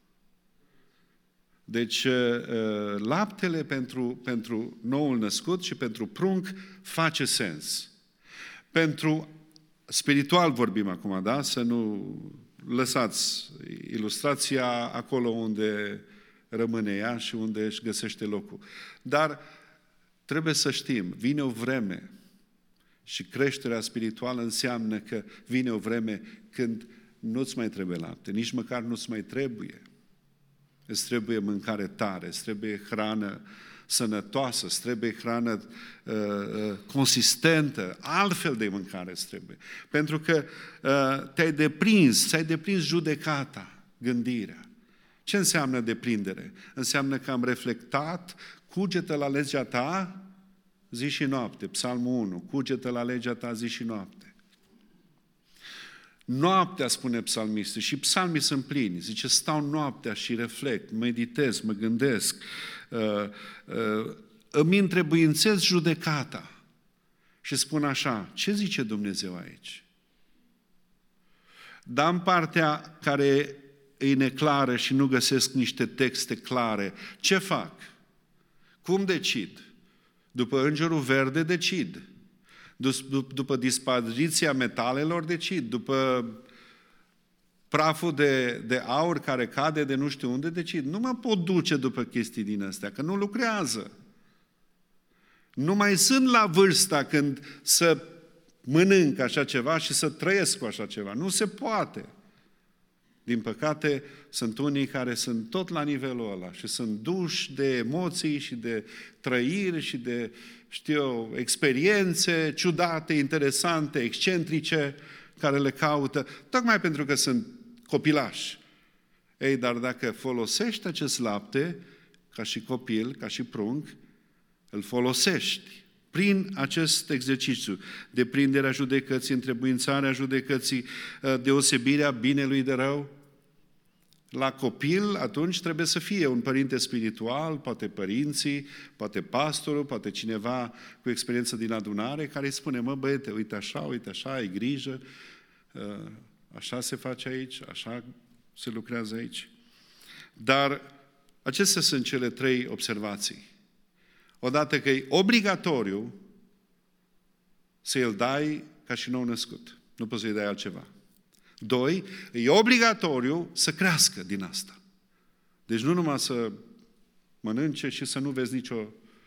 Deci, laptele pentru noul născut și pentru prunc face sens. Pentru spiritual vorbim acum, da? Să nu lăsați ilustrația acolo unde rămâne ea și unde își găsește locul. Dar trebuie să știm, vine o vreme și creșterea spirituală înseamnă că vine o vreme când nu-ți mai trebuie lapte, nici măcar nu-ți mai trebuie. Îți trebuie mâncare tare, îți trebuie hrană sănătoasă, îți trebuie hrană consistentă, altfel de mâncare îți trebuie. Pentru că ți-ai deprins judecata, gândirea. Ce înseamnă deprindere? Înseamnă că am reflectat, cugetă la legea ta zi și noapte, Psalmul 1, cugetă la legea ta zi și noapte. Noaptea, spune psalmistul, și psalmii sunt plini, zice, stau noaptea și reflect, meditez, mă gândesc, îmi întrebuințez judecata și spun așa, ce zice Dumnezeu aici? Dar în partea care e neclară și nu găsesc niște texte clare, ce fac? Cum decid? După îngerul verde decid. După dispariția metalelor decid, după praful de aur care cade de nu știu unde decid. Nu mă pot duce după chestii din astea, că nu lucrează. Nu mai sunt la vârsta când să mănânc așa ceva și să trăiesc cu așa ceva. Nu se poate. Din păcate, sunt unii care sunt tot la nivelul ăla și sunt duși de emoții și de trăiri și de, experiențe ciudate, interesante, excentrice, care le caută, tocmai pentru că sunt copilași. Ei, dar dacă folosești acest lapte, ca și copil, ca și prunc, îl folosești prin acest exercițiu, deprinderea judecății, întrebuințarea judecății, deosebirea binelui de rău. La copil, atunci, trebuie să fie un părinte spiritual, poate părinții, poate pastorul, poate cineva cu experiență din adunare, care îi spune, mă băiete, uite așa, ai grijă, așa se face aici, așa se lucrează aici. Dar acestea sunt cele 3 observații. Odată că e obligatoriu să îl dai ca și nou născut. Nu poți să-i dai altceva. 2, e obligatoriu să crească din asta. Deci nu numai să mănânce și să nu vezi nicio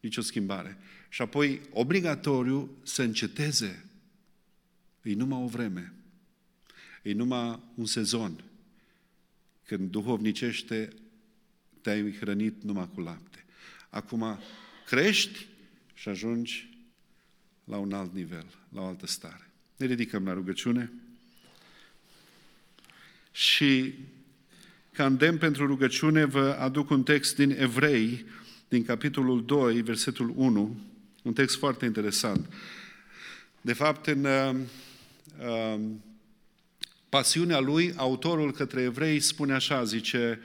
nicio schimbare. Și apoi, obligatoriu, să înceteze. E numai o vreme. E numai un sezon. Când duhovnicește te-ai hrănit numai cu lapte. Acum crești și ajungi la un alt nivel, la o altă stare. Ne ridicăm la rugăciune și ca îndemn pentru rugăciune vă aduc un text din Evrei, din capitolul 2, versetul 1, un text foarte interesant. De fapt, în pasiunea lui, autorul către evrei spune așa, zice,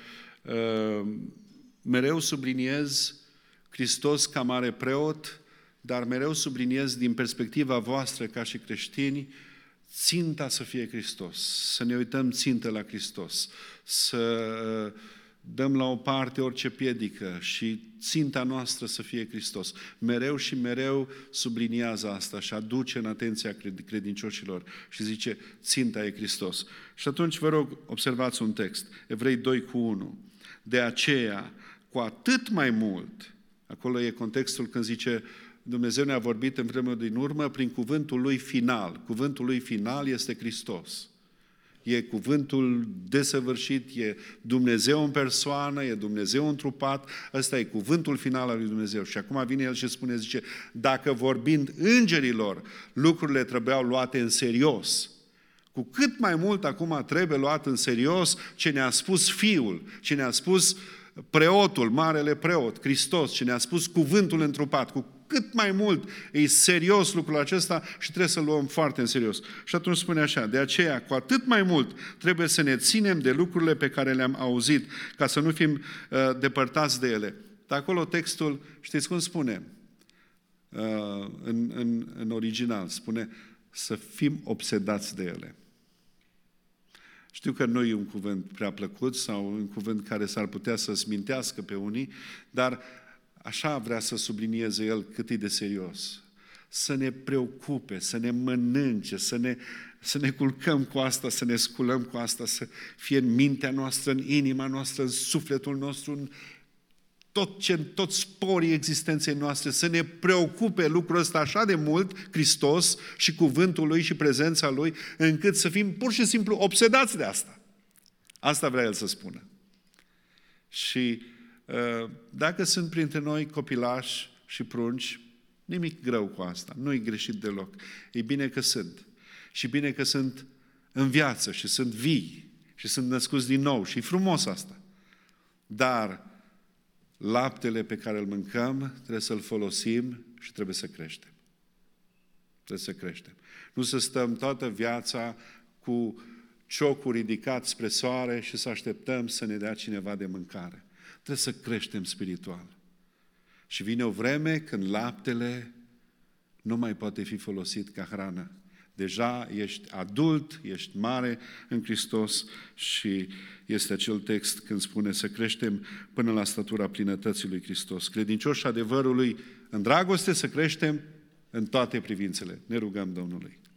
mereu subliniez Hristos ca mare preot, dar mereu subliniez din perspectiva voastră ca și creștini, ținta să fie Hristos, să ne uităm țintă la Hristos, să dăm la o parte orice piedică și ținta noastră să fie Hristos. Mereu și mereu subliniază asta și aduce în atenția credincioșilor și zice, ținta e Hristos. Și atunci vă rog, observați un text, Evrei 2:1. De aceea, cu atât mai mult, acolo e contextul când zice, Dumnezeu ne-a vorbit în vremea din urmă prin cuvântul Lui final. Cuvântul Lui final este Hristos. E cuvântul desăvârșit, e Dumnezeu în persoană, e Dumnezeu întrupat, ăsta e cuvântul final al lui Dumnezeu. Și acum vine El și spune, zice, dacă vorbind îngerilor, lucrurile trebuiau luate în serios, cu cât mai mult acum trebuie luat în serios ce ne-a spus Fiul, ce ne-a spus preotul, marele preot, Hristos, ce ne-a spus cuvântul întrupat, cu cât mai mult e serios lucrul acesta și trebuie să-l luăm foarte în serios. Și atunci spune așa, de aceea, cu atât mai mult trebuie să ne ținem de lucrurile pe care le-am auzit, ca să nu fim depărtați de ele. Dar acolo textul, știți cum spune? În original, spune să fim obsedați de ele. Știu că nu e un cuvânt prea plăcut sau un cuvânt care s-ar putea să smintească pe unii, dar așa vrea să sublinieze el cât e de serios. Să ne preocupe, să ne mănânce, să ne culcăm cu asta, să ne sculăm cu asta, să fie în mintea noastră, în inima noastră, în sufletul nostru, în tot sporii existenței noastre, să ne preocupe lucrul ăsta așa de mult, Hristos și cuvântul Lui și prezența Lui, încât să fim pur și simplu obsedați de asta. Asta vrea El să spună. Și dacă sunt printre noi copilași și prunci, nimic greu cu asta, nu-i greșit deloc. E bine că sunt. Și bine că sunt în viață și sunt vii și sunt născuți din nou și e frumos asta. Dar laptele pe care îl mâncăm trebuie să-l folosim și trebuie să creștem. Trebuie să creștem. Nu să stăm toată viața cu ciocul ridicat spre soare și să așteptăm să ne dea cineva de mâncare. Trebuie să creștem spiritual. Și vine o vreme când laptele nu mai poate fi folosit ca hrană. Deja ești adult, ești mare în Hristos și este acel text când spune să creștem până la statura plinătății lui Hristos. Credincioși adevărului în dragoste să creștem în toate privințele. Ne rugăm Domnului.